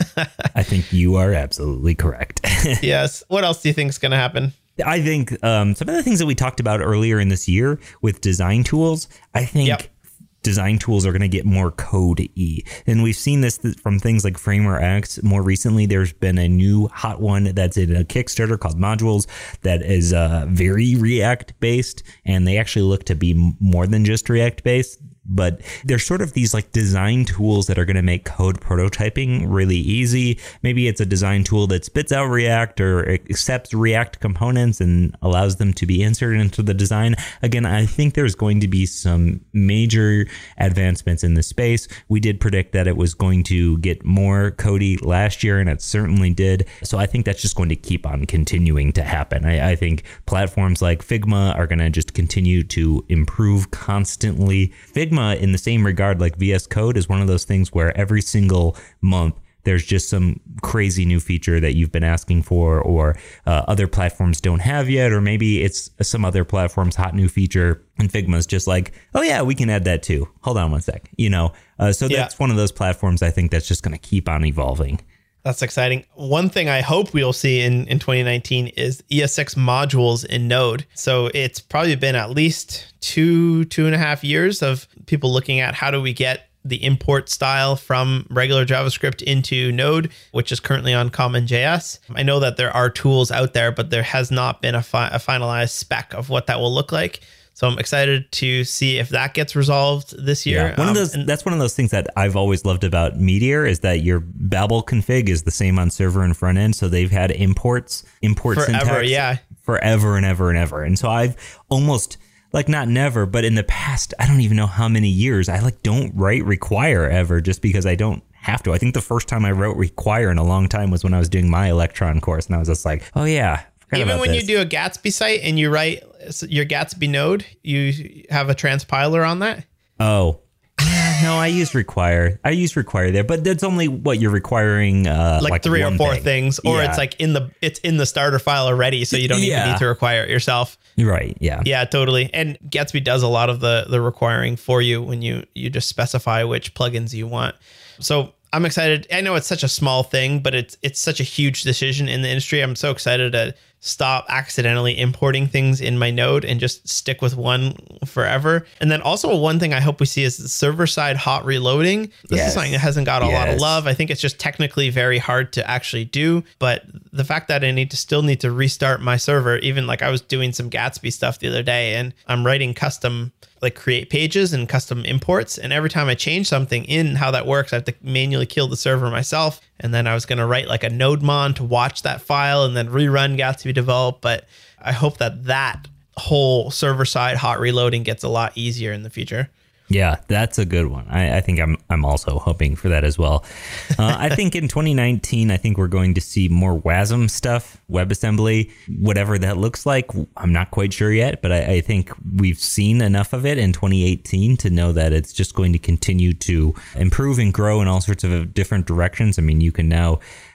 I think you are absolutely correct. Yes. What else do you think is going to happen? I think um, some of the things that we talked about earlier in this year with design tools, I think yep. design tools are going to get more code-y. And we've seen this th- from things like Framer X. More recently, there's been a new hot one that's in a Kickstarter called Modules that is uh, very React-based. And they actually look to be m- more than just React-based. But they're sort of these like design tools that are going to make code prototyping really easy. Maybe it's a design tool that spits out React or accepts React components and allows them to be inserted into the design. Again, I think there's going to be some major advancements in this space. We did predict that it was going to get more codey last year, and it certainly did. So I think that's just going to keep on continuing to happen. I, I think platforms like Figma are going to just continue to improve constantly. Figma, in the same regard, like V S Code, is one of those things where every single month there's just some crazy new feature that you've been asking for, or uh, other platforms don't have yet, or maybe it's some other platform's hot new feature and Figma's just like, oh yeah, we can add that too. Hold on one sec, you know. Uh, so that's yeah. one of those platforms I think that's just going to keep on evolving. That's exciting. One thing I hope we'll see in, in twenty nineteen is E S X modules in Node. So it's probably been at least two, two and a half years of people looking at how do we get the import style from regular JavaScript into Node, which is currently on Common J S. I know that there are tools out there, but there has not been a, fi- a finalized spec of what that will look like. So I'm excited to see if that gets resolved this year. Yeah, one um, of those, and, that's one of those things that I've always loved about Meteor is that your Babel config is the same on server and front end. So they've had imports, import forever, syntax yeah. forever and ever and ever. And so I've almost, like not never, but in the past, I don't even know how many years, I like don't write require ever just because I don't have to. I think the first time I wrote require in a long time was when I was doing my Electron course. And I was just like, oh yeah. Even when this. you do a Gatsby site and you write your Gatsby node, you have a transpiler on that? Oh, no, I use require. I use require there, but that's only what you're requiring. Uh, like, like three or four thing. things, or yeah. it's like in the it's in the starter file already, so you don't yeah. even need to require it yourself. Right. Yeah. Yeah, totally. And Gatsby does a lot of the the requiring for you when you you just specify which plugins you want. So I'm excited. I know it's such a small thing, but it's it's such a huge decision in the industry. I'm so excited to stop accidentally importing things in my node and just stick with one forever. And then also one thing I hope we see is the server side hot reloading. This yes. is something that hasn't got a yes. lot of love. I think it's just technically very hard to actually do. But the fact that I need to still need to restart my server, even like I was doing some Gatsby stuff the other day and I'm writing custom like create pages and custom imports. And every time I change something in how that works, I have to manually kill the server myself. And then I was going to write like a nodemon to watch that file and then rerun Gatsby develop. But I hope that that whole server side hot reloading gets a lot easier in the future. Yeah, that's a good one. I, I think I'm I'm also hoping for that as well. Uh, I think in twenty nineteen, I think we're going to see more WASM stuff, WebAssembly, whatever that looks like. I'm not quite sure yet, but I, I think we've seen enough of it in twenty eighteen to know that it's just going to continue to improve and grow in all sorts of different directions. I mean, you can now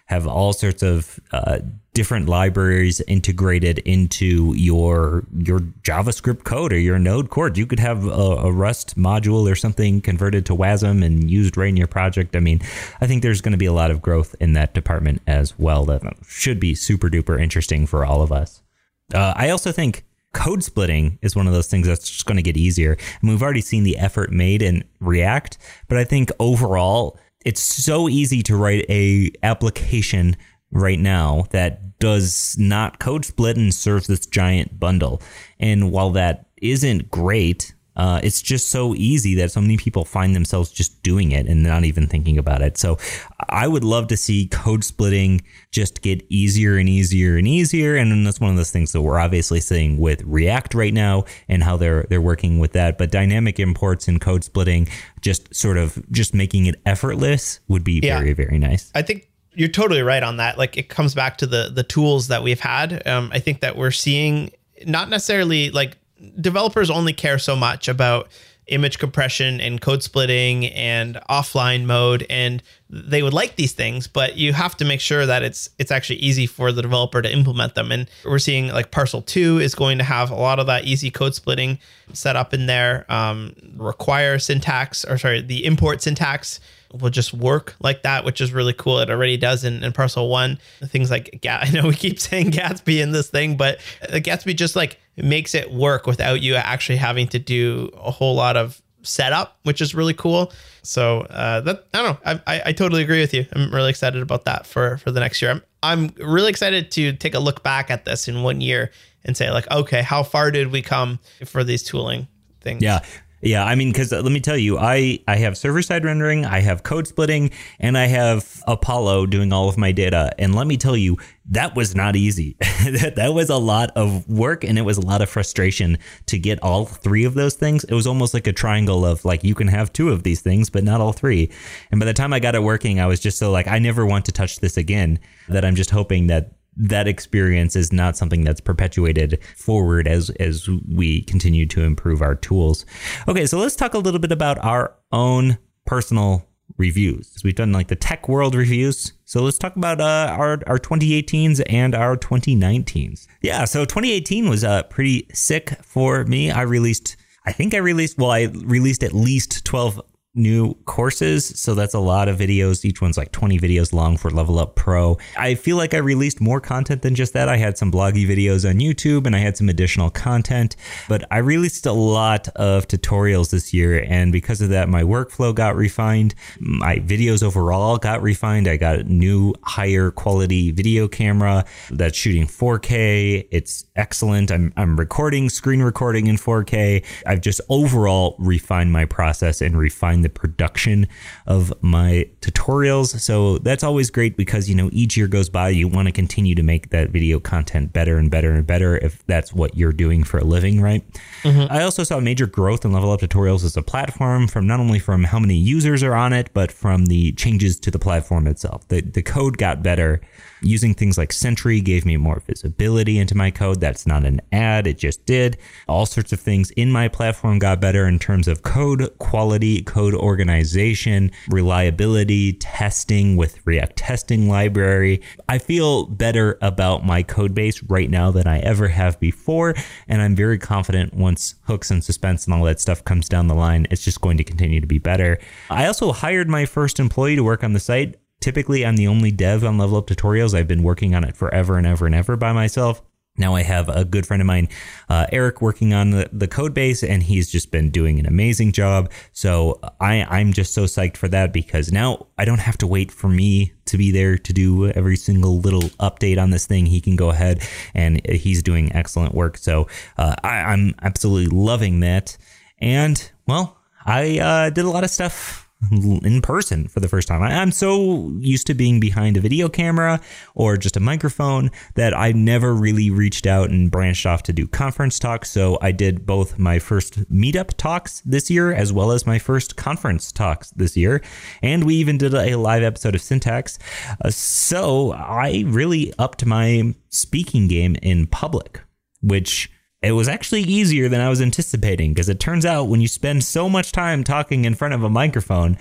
have all sorts of uh, different libraries integrated into your your JavaScript code or your Node code. You could have a, a Rust module or something converted to WASM and used right in your project. I mean, I think there's going to be a lot of growth in that department as well. That should be super duper interesting for all of us. Uh, I also think code splitting is one of those things that's just going to get easier. I mean, we've already seen the effort made in React, but I think overall, it's so easy to write a application right now that does not code split and serves this giant bundle. And while that isn't great, uh, it's just so easy that so many people find themselves just doing it and not even thinking about it. So I would love to see code splitting just get easier and easier and easier. And that's one of those things that we're obviously seeing with React right now and how they're they're working with that. But dynamic imports and code splitting, just sort of just making it effortless would be yeah. very, very nice. I think you're totally right on that. Like, it comes back to the the tools that we've had. Um, I think that we're seeing not necessarily like developers only care so much about image compression and code splitting and offline mode, and they would like these things, but you have to make sure that it's it's actually easy for the developer to implement them. And we're seeing like Parcel two is going to have a lot of that easy code splitting set up in there. Um, require syntax, or sorry, the import syntax will just work like that, which is really cool. It already does in, in Parcel one. Things like, I know we keep saying Gatsby in this thing, but Gatsby just like makes it work without you actually having to do a whole lot of setup, which is really cool. So uh, that I don't know. I, I I totally agree with you. I'm really excited about that for for the next year. I'm I'm really excited to take a look back at this in one year and say like, okay, how far did we come for these tooling things? Yeah. Yeah, I mean, because let me tell you, I, I have server-side rendering, I have code splitting, and I have Apollo doing all of my data. And let me tell you, that was not easy. that, that was a lot of work, and it was a lot of frustration to get all three of those things. It was almost like a triangle of like, you can have two of these things, but not all three. And by the time I got it working, I was just so like, I never want to touch this again, that I'm just hoping that that experience is not something that's perpetuated forward as as we continue to improve our tools. Okay, so let's talk a little bit about our own personal reviews. We've done like the tech world reviews. So let's talk about uh, our, our twenty eighteens and our twenty nineteens. Yeah, so twenty eighteen was uh, pretty sick for me. I released, I think I released, well, I released at least twelve new courses. So that's a lot of videos. Each one's like twenty videos long for Level Up Pro. I feel like I released more content than just that. I had some bloggy videos on YouTube and I had some additional content, but I released a lot of tutorials this year. And because of that, my workflow got refined. My videos overall got refined. I got a new higher quality video camera that's shooting four K. It's excellent. I'm, I'm recording, screen recording in four K. I've just overall refined my process and refined the production of my tutorials. So that's always great because, you know, each year goes by, you want to continue to make that video content better and better and better if that's what you're doing for a living, right? Mm-hmm. I also saw major growth in Level Up Tutorials as a platform, from not only from how many users are on it, but from the changes to the platform itself. The, the code got better. Using things like Sentry gave me more visibility into my code. That's not an ad, it just did. All sorts of things in my platform got better in terms of code quality, code organization, reliability, testing with React Testing Library. I feel better about my code base right now than I ever have before, and I'm very confident once hooks and suspense and all that stuff comes down the line, it's just going to continue to be better. I also hired my first employee to work on the site. Typically, I'm the only dev on Level Up Tutorials. I've been working on it forever and ever and ever by myself. Now I have a good friend of mine, uh, Eric, working on the, the code base, and he's just been doing an amazing job. So I, I'm just so psyched for that, because now I don't have to wait for me to be there to do every single little update on this thing. He can go ahead, and he's doing excellent work. So uh, I, I'm absolutely loving that. And, well, I uh, did a lot of stuff in person for the first time. I'm so used to being behind a video camera or just a microphone that I never really reached out and branched off to do conference talks. So I did both my first meetup talks this year as well as my first conference talks this year. And we even did a live episode of Syntax. Uh, so I really upped my speaking game in public, which it was actually easier than I was anticipating, because it turns out when you spend so much time talking in front of a microphone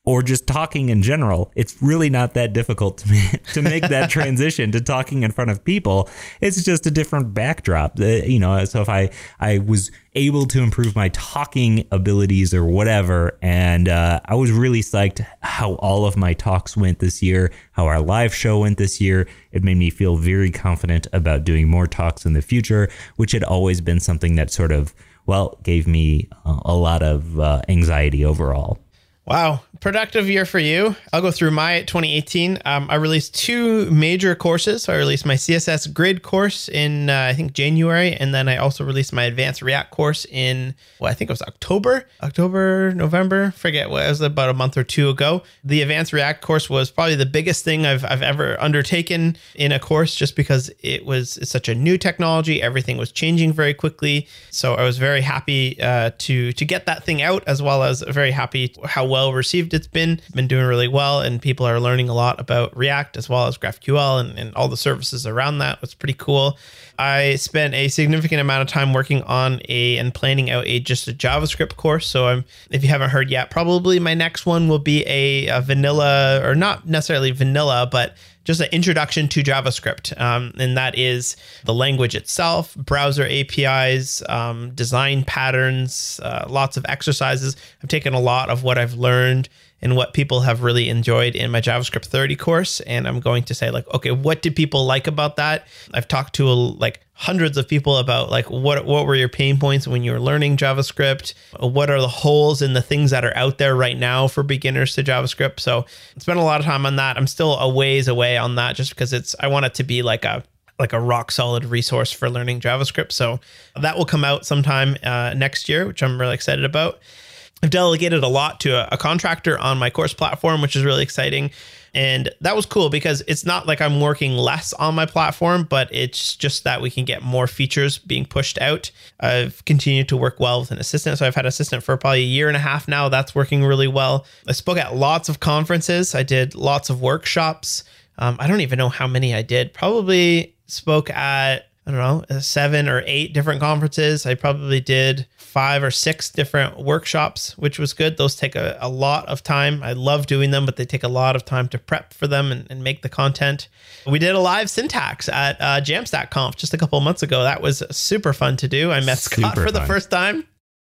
or just talking in general, it's really not that difficult to, me, to make that transition to talking in front of people. It's just a different backdrop. Uh, you know, so if I, I was able to improve my talking abilities or whatever, and uh, I was really psyched how all of my talks went this year, how our live show went this year. It made me feel very confident about doing more talks in the future, which had always been something that sort of, well, gave me uh, a lot of uh, anxiety overall. Wow. Productive year for you. I'll go through my twenty eighteen. Um, I released two major courses. So I released my C S S Grid course in, uh, I think, January. And then I also released my Advanced React course in, well, I think it was October, October, November. Forget what it was, about a month or two ago. The Advanced React course was probably the biggest thing I've, I've ever undertaken in a course, just because it was it's such a new technology. Everything was changing very quickly. So I was very happy uh, to, to get that thing out, as well as very happy how well received it's been. Been doing really well, and people are learning a lot about React as well as GraphQL and, and all the services around that. It's pretty cool. I spent a significant amount of time working on a and planning out a just a JavaScript course. So I'm, if you haven't heard yet, probably my next one will be a, a vanilla, or not necessarily vanilla, but just an introduction to JavaScript. Um, and that is the language itself, browser A P Is, um, design patterns, uh, lots of exercises. I've taken a lot of what I've learned and what people have really enjoyed in my JavaScript thirty course. And I'm going to say, like, okay, what did people like about that? I've talked to a, like hundreds of people about like, what, what were your pain points when you were learning JavaScript? What are the holes in the things that are out there right now for beginners to JavaScript? So I spent a lot of time on that. I'm still a ways away on that, just because it's, I want it to be like a, like a rock solid resource for learning JavaScript. So that will come out sometime uh, next year, which I'm really excited about. I've delegated a lot to a, a contractor on my course platform, which is really exciting. And that was cool because it's not like I'm working less on my platform, but it's just that we can get more features being pushed out. I've continued to work well with an assistant. So I've had an assistant for probably a year and a half now. That's working really well. I spoke at lots of conferences. I did lots of workshops. Um, I don't even know how many I did. Probably spoke at, I don't know, seven or eight different conferences. I probably did five or six different workshops, which was good. Those take a, a lot of time. I love doing them, but they take a lot of time to prep for them and, and make the content. We did a live syntax at uh, Jamstack Conf just a couple of months ago. That was super fun to do. I met Scott Super for the fun. first time.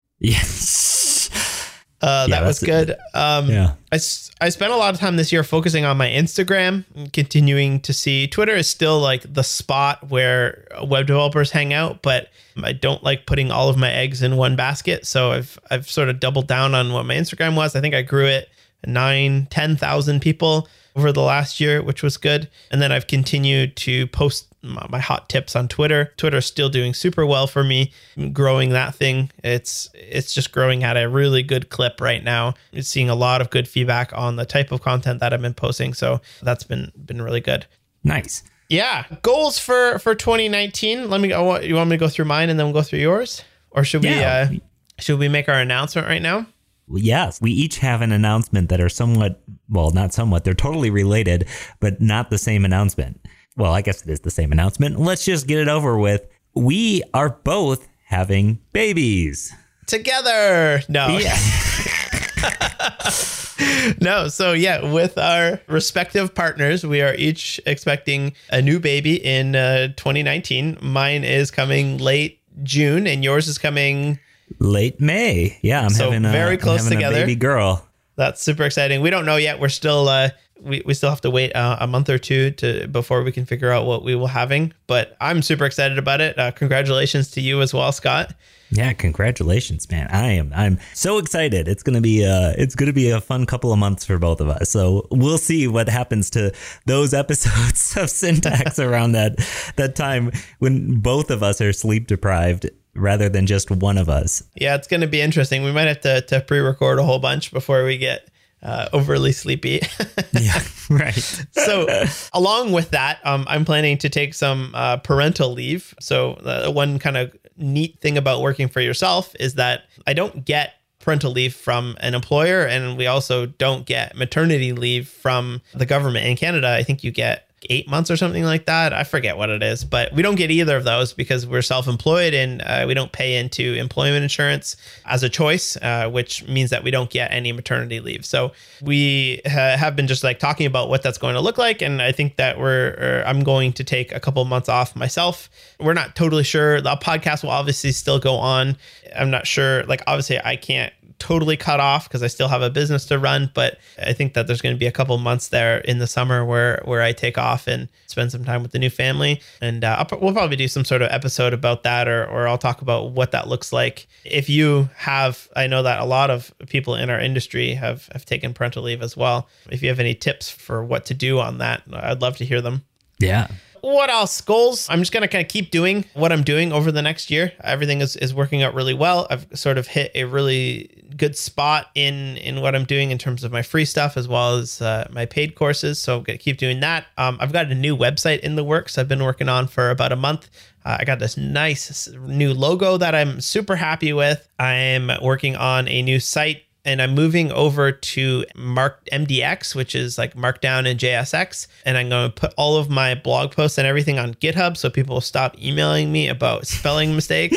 Yes. Uh, Yeah, that was that's- good. Um, Yeah. I, s- I spent a lot of time this year focusing on my Instagram and continuing to see. Twitter is still like the spot where web developers hang out, but I don't like putting all of my eggs in one basket. So I've I've sort of doubled down on what my Instagram was. I think I grew it nine, ten thousand people over the last year, which was good. And then I've continued to post my hot tips on Twitter. Twitter's still doing super well for me, growing that thing. It's it's just growing at a really good clip right now. It's seeing a lot of good feedback on the type of content that I've been posting. So that's been been really good. Nice. Yeah. Goals for, for twenty nineteen. Let me go. You want me to go through mine and then we'll go through yours? Or should Yeah. we, uh, should we make our announcement right now? Yes, we each have an announcement that are somewhat, well, not somewhat, they're totally related, but not the same announcement. Well, I guess it is the same announcement. Let's just get it over with. We are both having babies. Together. No. Yeah. No. So yeah, with our respective partners, we are each expecting a new baby in uh, twenty nineteen. Mine is coming late June and yours is coming Late May. Yeah, I'm So having, a, very close I'm having together. a baby girl. That's super exciting. We don't know yet. We're still uh, we, we still have to wait uh, a month or two to before we can figure out what we will having. But I'm super excited about it. Uh, congratulations to you as well, Scott. Yeah, congratulations, man. I am I'm so excited. It's going to be uh it's going to be a fun couple of months for both of us. So, we'll see what happens to those episodes of Syntax around that that time when both of us are sleep deprived rather than just one of us. Yeah, it's going to be interesting. We might have to, to pre-record a whole bunch before we get uh, overly sleepy. Yeah, right. So along with that, um, I'm planning to take some uh, parental leave. So uh, one kind of neat thing about working for yourself is that I don't get parental leave from an employer, and we also don't get maternity leave from the government. In Canada, I think you get eight months or something like that. I forget what it is, but we don't get either of those because we're self-employed and uh, we don't pay into employment insurance as a choice, uh, which means that we don't get any maternity leave. So we ha- have been just like talking about what that's going to look like. And I think that we're, or I'm going to take a couple of months off myself. We're not totally sure. The podcast will obviously still go on. I'm not sure. Like, obviously I can't totally cut off because I still have a business to run, but I think that there's going to be a couple months there in the summer where where I take off and spend some time with the new family, and uh, I'll, we'll probably do some sort of episode about that, or or I'll talk about what that looks like. If you have, I know that a lot of people in our industry have have taken parental leave as well. If you have any tips for what to do on that, I'd love to hear them. Yeah. What else? Goals. I'm just going to kind of keep doing what I'm doing over the next year. Everything is, is working out really well. I've sort of hit a really good spot in, in what I'm doing in terms of my free stuff as well as uh, my paid courses. So I'm going to keep doing that. Um, I've got a new website in the works I've been working on for about a month. Uh, I got this nice new logo that I'm super happy with. I'm working on a new site, and I'm moving over to Mark M D X, which is like Markdown and J S X. And I'm going to put all of my blog posts and everything on GitHub so people will stop emailing me about spelling mistakes.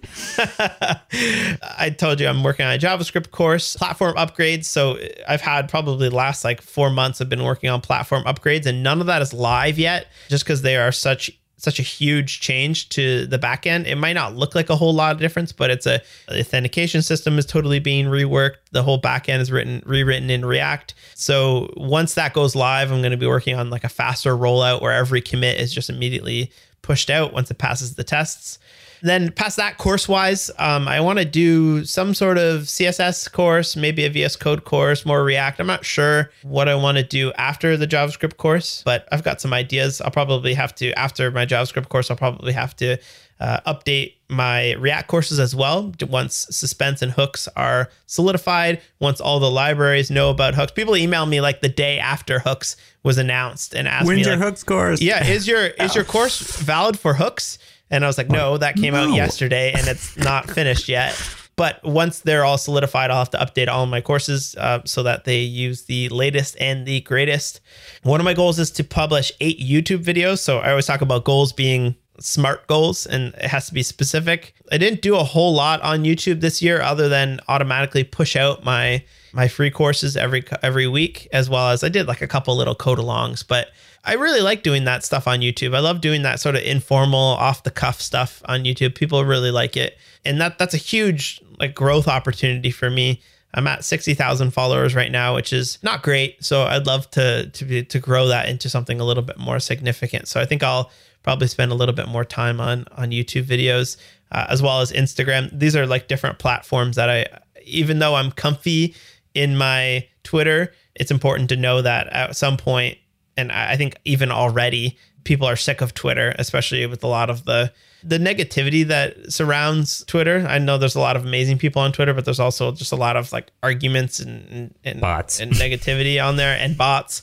I told you I'm working on a JavaScript course, platform upgrades. So I've had probably the last like four months I've been working on platform upgrades, and none of that is live yet just because they are such such a huge change to the back end. It might not look like a whole lot of difference, but it's a the authentication system is totally being reworked. The whole back end is written rewritten in React. So once that goes live, I'm going to be working on like a faster rollout where every commit is just immediately pushed out once it passes the tests. Then past that, course-wise, um, I want to do some sort of C S S course, maybe a V S Code course, more React. I'm not sure what I want to do after the JavaScript course, but I've got some ideas. I'll probably have to, after my JavaScript course, I'll probably have to uh, update my React courses as well once suspense and hooks are solidified, once all the libraries know about hooks. People email me like the day after hooks was announced and ask When's me your like, hooks course? Yeah, is your is your course valid for hooks? And I was like, no, that came no. out yesterday and it's not finished yet. But once they're all solidified, I'll have to update all of my courses uh, so that they use the latest and the greatest. One of my goals is to publish eight YouTube videos. So I always talk about goals being SMART goals, and it has to be specific. I didn't do a whole lot on YouTube this year other than automatically push out my my free courses every every week, as well as I did like a couple little code alongs. But I really like doing that stuff on YouTube. I love doing that sort of informal, off the cuff stuff on YouTube. People really like it. And that that's a huge like growth opportunity for me. I'm at sixty thousand followers right now, which is not great. So I'd love to to be, to grow that into something a little bit more significant. So I think I'll probably spend a little bit more time on on YouTube videos, uh, as well as Instagram. These are like different platforms that I, even though I'm comfy in my Twitter, it's important to know that at some point, and I think even already, people are sick of Twitter, especially with a lot of the the negativity that surrounds Twitter. I know there's a lot of amazing people on Twitter, but there's also just a lot of like arguments and and, bots. and negativity on there and bots.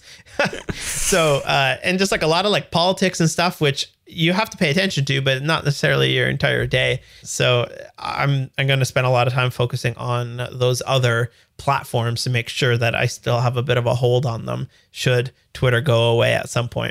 So, uh, and just like a lot of like politics and stuff, which you have to pay attention to, but not necessarily your entire day. So I'm I'm going to spend a lot of time focusing on those other platforms to make sure that I still have a bit of a hold on them should Twitter go away at some point.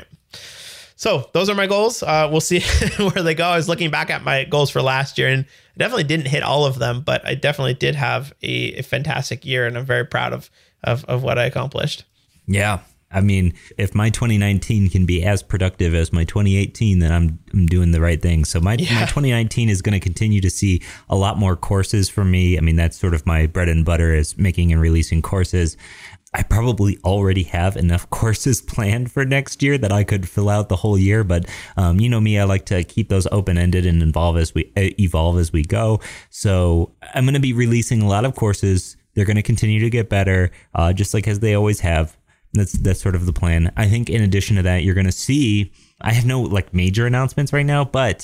So those are my goals. Uh, we'll see where they go. I was looking back at my goals for last year and I definitely didn't hit all of them, but I definitely did have a, a fantastic year and I'm very proud of, of, of what I accomplished. Yeah. I mean, if my twenty nineteen can be as productive as my twenty eighteen, then I'm I'm doing the right thing. So my, yeah. my twenty nineteen is going to continue to see a lot more courses from me. I mean, that's sort of my bread and butter is making and releasing courses. I probably already have enough courses planned for next year that I could fill out the whole year. But um, you know me, I like to keep those open-ended and evolve as we uh, evolve as we go. So I'm going to be releasing a lot of courses. They're going to continue to get better, uh, just like as they always have. That's that's sort of the plan. I think in addition to that, you're going to see, I have no like major announcements right now, but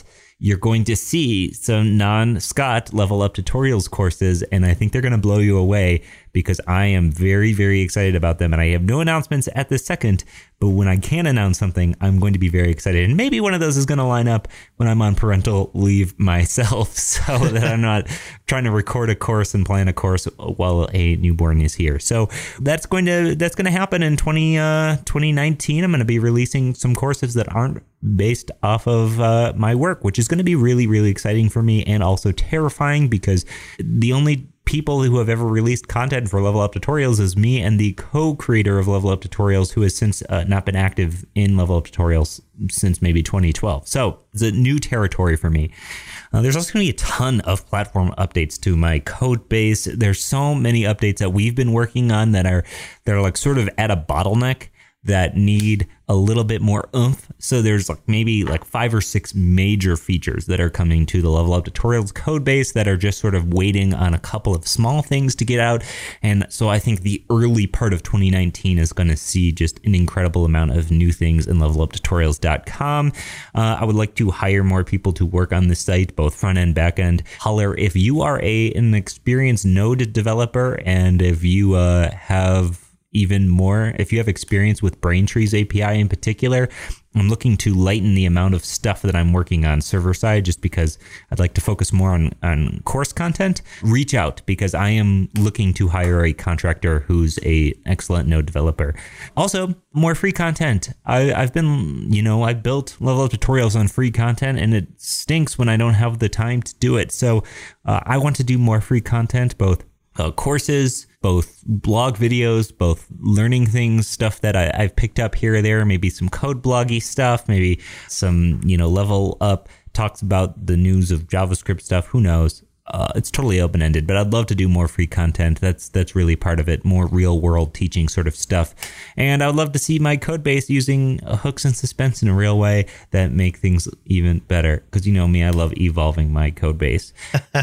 you're going to see some non-Scott level up tutorials courses, and I think they're going to blow you away because I am very, very excited about them. And I have no announcements at this second, but when I can announce something, I'm going to be very excited. And maybe one of those is going to line up when I'm on parental leave myself, so that I'm not trying to record a course and plan a course while a newborn is here. So that's going to that's going to happen in twenty, uh, twenty nineteen. I'm going to be releasing some courses that aren't based off of uh, my work, which is going to be really, really exciting for me and also terrifying because the only people who have ever released content for Level Up Tutorials is me and the co-creator of Level Up Tutorials, who has since uh, not been active in Level Up Tutorials since maybe twenty twelve. So it's a new territory for me. Uh, there's also going to be a ton of platform updates to my code base. There's so many updates that we've been working on that are that are like sort of at a bottleneck that need a little bit more oomph. So there's like maybe like five or six major features that are coming to the Level Up Tutorials code base that are just sort of waiting on a couple of small things to get out. And so I think the early part of twenty nineteen is going to see just an incredible amount of new things in level up tutorials dot com. Uh, I would like to hire more people to work on the site, both front end, back end. Holler, if you are a an experienced Node developer and if you uh, have even more, if you have experience with Braintree's A P I in particular, I'm looking to lighten the amount of stuff that I'm working on server side just because I'd like to focus more on, on course content. Reach out because I am looking to hire a contractor who's a excellent Node developer. Also, more free content. I, I've been, you know, I built Level Up Tutorials on free content and it stinks when I don't have the time to do it. So uh, I want to do more free content, both Uh, courses, both blog videos, both learning things, stuff that I, I've picked up here or there, maybe some code bloggy stuff, maybe some, you know, Level Up talks about the news of JavaScript stuff. Who knows? Uh, it's totally open-ended, but I'd love to do more free content. That's that's really part of it, more real-world teaching sort of stuff. And I'd love to see my code base using hooks and suspense in a real way that make things even better. Because you know me, I love evolving my code base.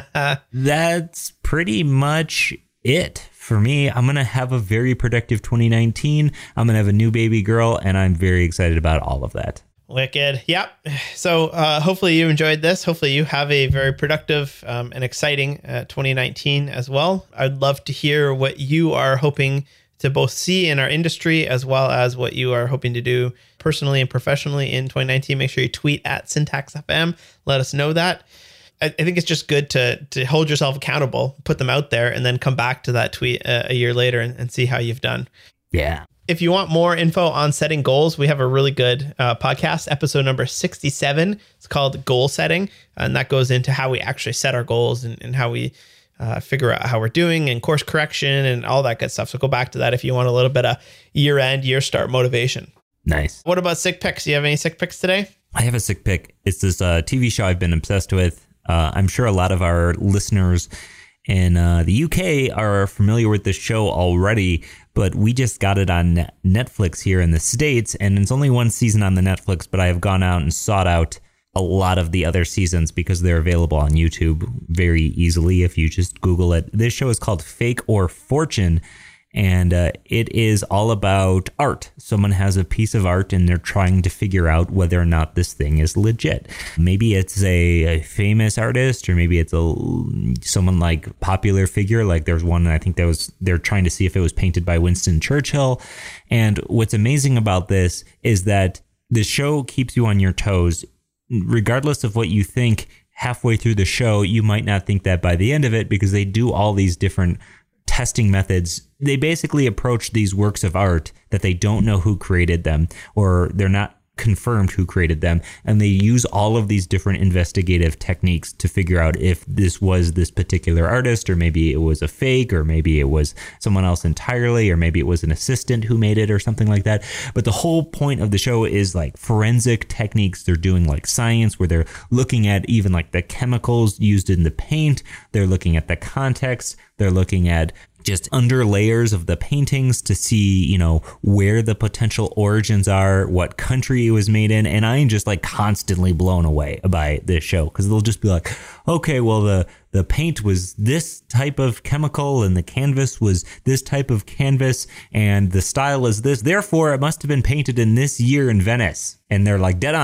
That's pretty much it for me. I'm going to have a very productive twenty nineteen. I'm going to have a new baby girl, and I'm very excited about all of that. Wicked. Yep. So uh, hopefully you enjoyed this. Hopefully you have a very productive um, and exciting uh, twenty nineteen as well. I'd love to hear what you are hoping to both see in our industry as well as what you are hoping to do personally and professionally in twenty nineteen. Make sure you tweet at Syntax F M. Let us know that. I, I think it's just good to to hold yourself accountable, put them out there, and then come back to that tweet uh, a year later and, and see how you've done. Yeah. If you want more info on setting goals, we have a really good uh, podcast, episode number sixty-seven. It's called Goal Setting, and that goes into how we actually set our goals and, and how we uh, figure out how we're doing and course correction and all that good stuff. So go back to that if you want a little bit of year-end, year-start motivation. Nice. What about sick picks? Do you have any sick picks today? I have a sick pick. It's this uh, T V show I've been obsessed with. Uh, I'm sure a lot of our listeners in uh, the U K are familiar with this show already, but we just got it on Netflix here in the States, and it's only one season on the Netflix, but I have gone out and sought out a lot of the other seasons because they're available on YouTube very easily if you just Google it. This show is called Fake or Fortune, and uh, it is all about art. Someone has a piece of art and they're trying to figure out whether or not this thing is legit. Maybe it's a, a famous artist, or maybe it's a someone like popular figure. Like there's one, I think that was, they're trying to see if it was painted by Winston Churchill. And what's amazing about this is that the show keeps you on your toes, regardless of what you think halfway through the show. You might not think that by the end of it, because they do all these different testing methods. They basically approach these works of art that they don't know who created them, or they're not confirmed who created them, and they use all of these different investigative techniques to figure out if this was this particular artist, or maybe it was a fake, or maybe it was someone else entirely, or maybe it was an assistant who made it or something like that. But the whole point of the show is like forensic techniques. They're doing like science, where they're looking at even like the chemicals used in the paint. They're looking at the context. They're looking at just under layers of the paintings to see, you know, where the potential origins are, what country it was made in. And I am just like constantly blown away by this show, because they'll just be like, okay, well, the, the paint was this type of chemical and the canvas was this type of canvas and the style is this. Therefore, it must have been painted in this year in Venice. And they're like dead on.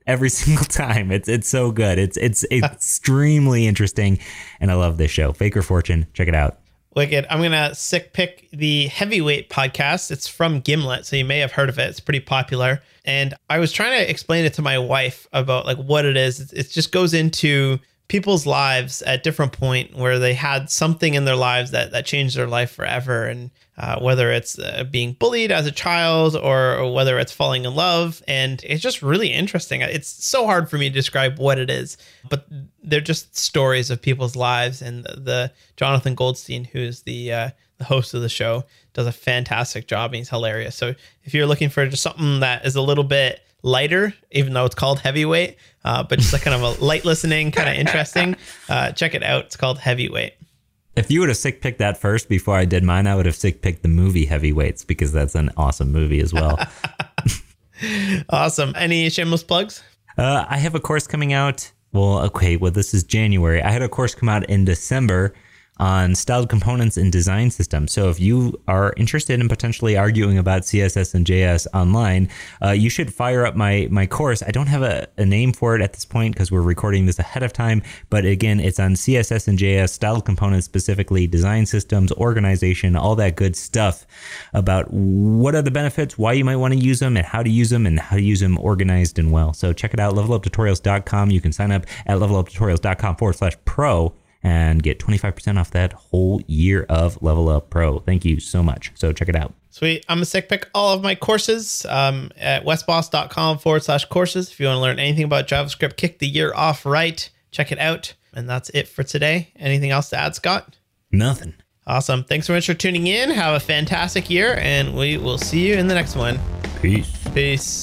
every single time. It's it's so good. It's it's extremely interesting, and I love this show. Fake or Fortune, check it out. Wicked. I'm gonna sick pick the Heavyweight podcast. It's from Gimlet, so you may have heard of it. It's pretty popular. And I was trying to explain it to my wife about like what it is. It just goes into people's lives at different point where they had something in their lives that, that changed their life forever. And uh, whether it's uh, being bullied as a child or, or whether it's falling in love. And it's just really interesting. It's so hard for me to describe what it is, but they're just stories of people's lives. And the, the Jonathan Goldstein, who's the, uh, the host of the show, does a fantastic job. And he's hilarious. So if you're looking for just something that is a little bit lighter, even though it's called Heavyweight, uh, but just like kind of a light listening, kind of interesting, uh, check it out. It's called Heavyweight. If you would have sick picked that first before I did mine, I would have sick picked the movie Heavyweights, because that's an awesome movie as well. Awesome. Any shameless plugs? Uh, I have a course coming out. Well, okay, well, this is January. I had a course come out in December on styled components and design systems. So if you are interested in potentially arguing about C S S and J S online, uh, you should fire up my my course. I don't have a, a name for it at this point because we're recording this ahead of time. But again, it's on C S S and J S, styled components specifically, design systems, organization, all that good stuff about what are the benefits, why you might want to use them, and how to use them, and how to use them organized and well. So check it out, level up tutorials dot com. You can sign up at level up tutorials dot com forward slash pro. And get twenty-five percent off that whole year of Level Up Pro. Thank you so much. So check it out. Sweet. I'm a sick pick all of my courses um, at westboss.com forward slash courses. If you want to learn anything about JavaScript, kick the year off right, check it out. And that's it for today. Anything else to add, Scott? Nothing. Awesome. Thanks so much for tuning in. Have a fantastic year, and we will see you in the next one. Peace. Peace.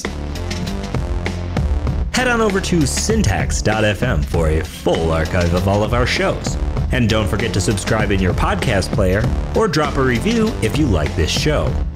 Head on over to syntax dot f m for a full archive of all of our shows. And don't forget to subscribe in your podcast player or drop a review if you like this show.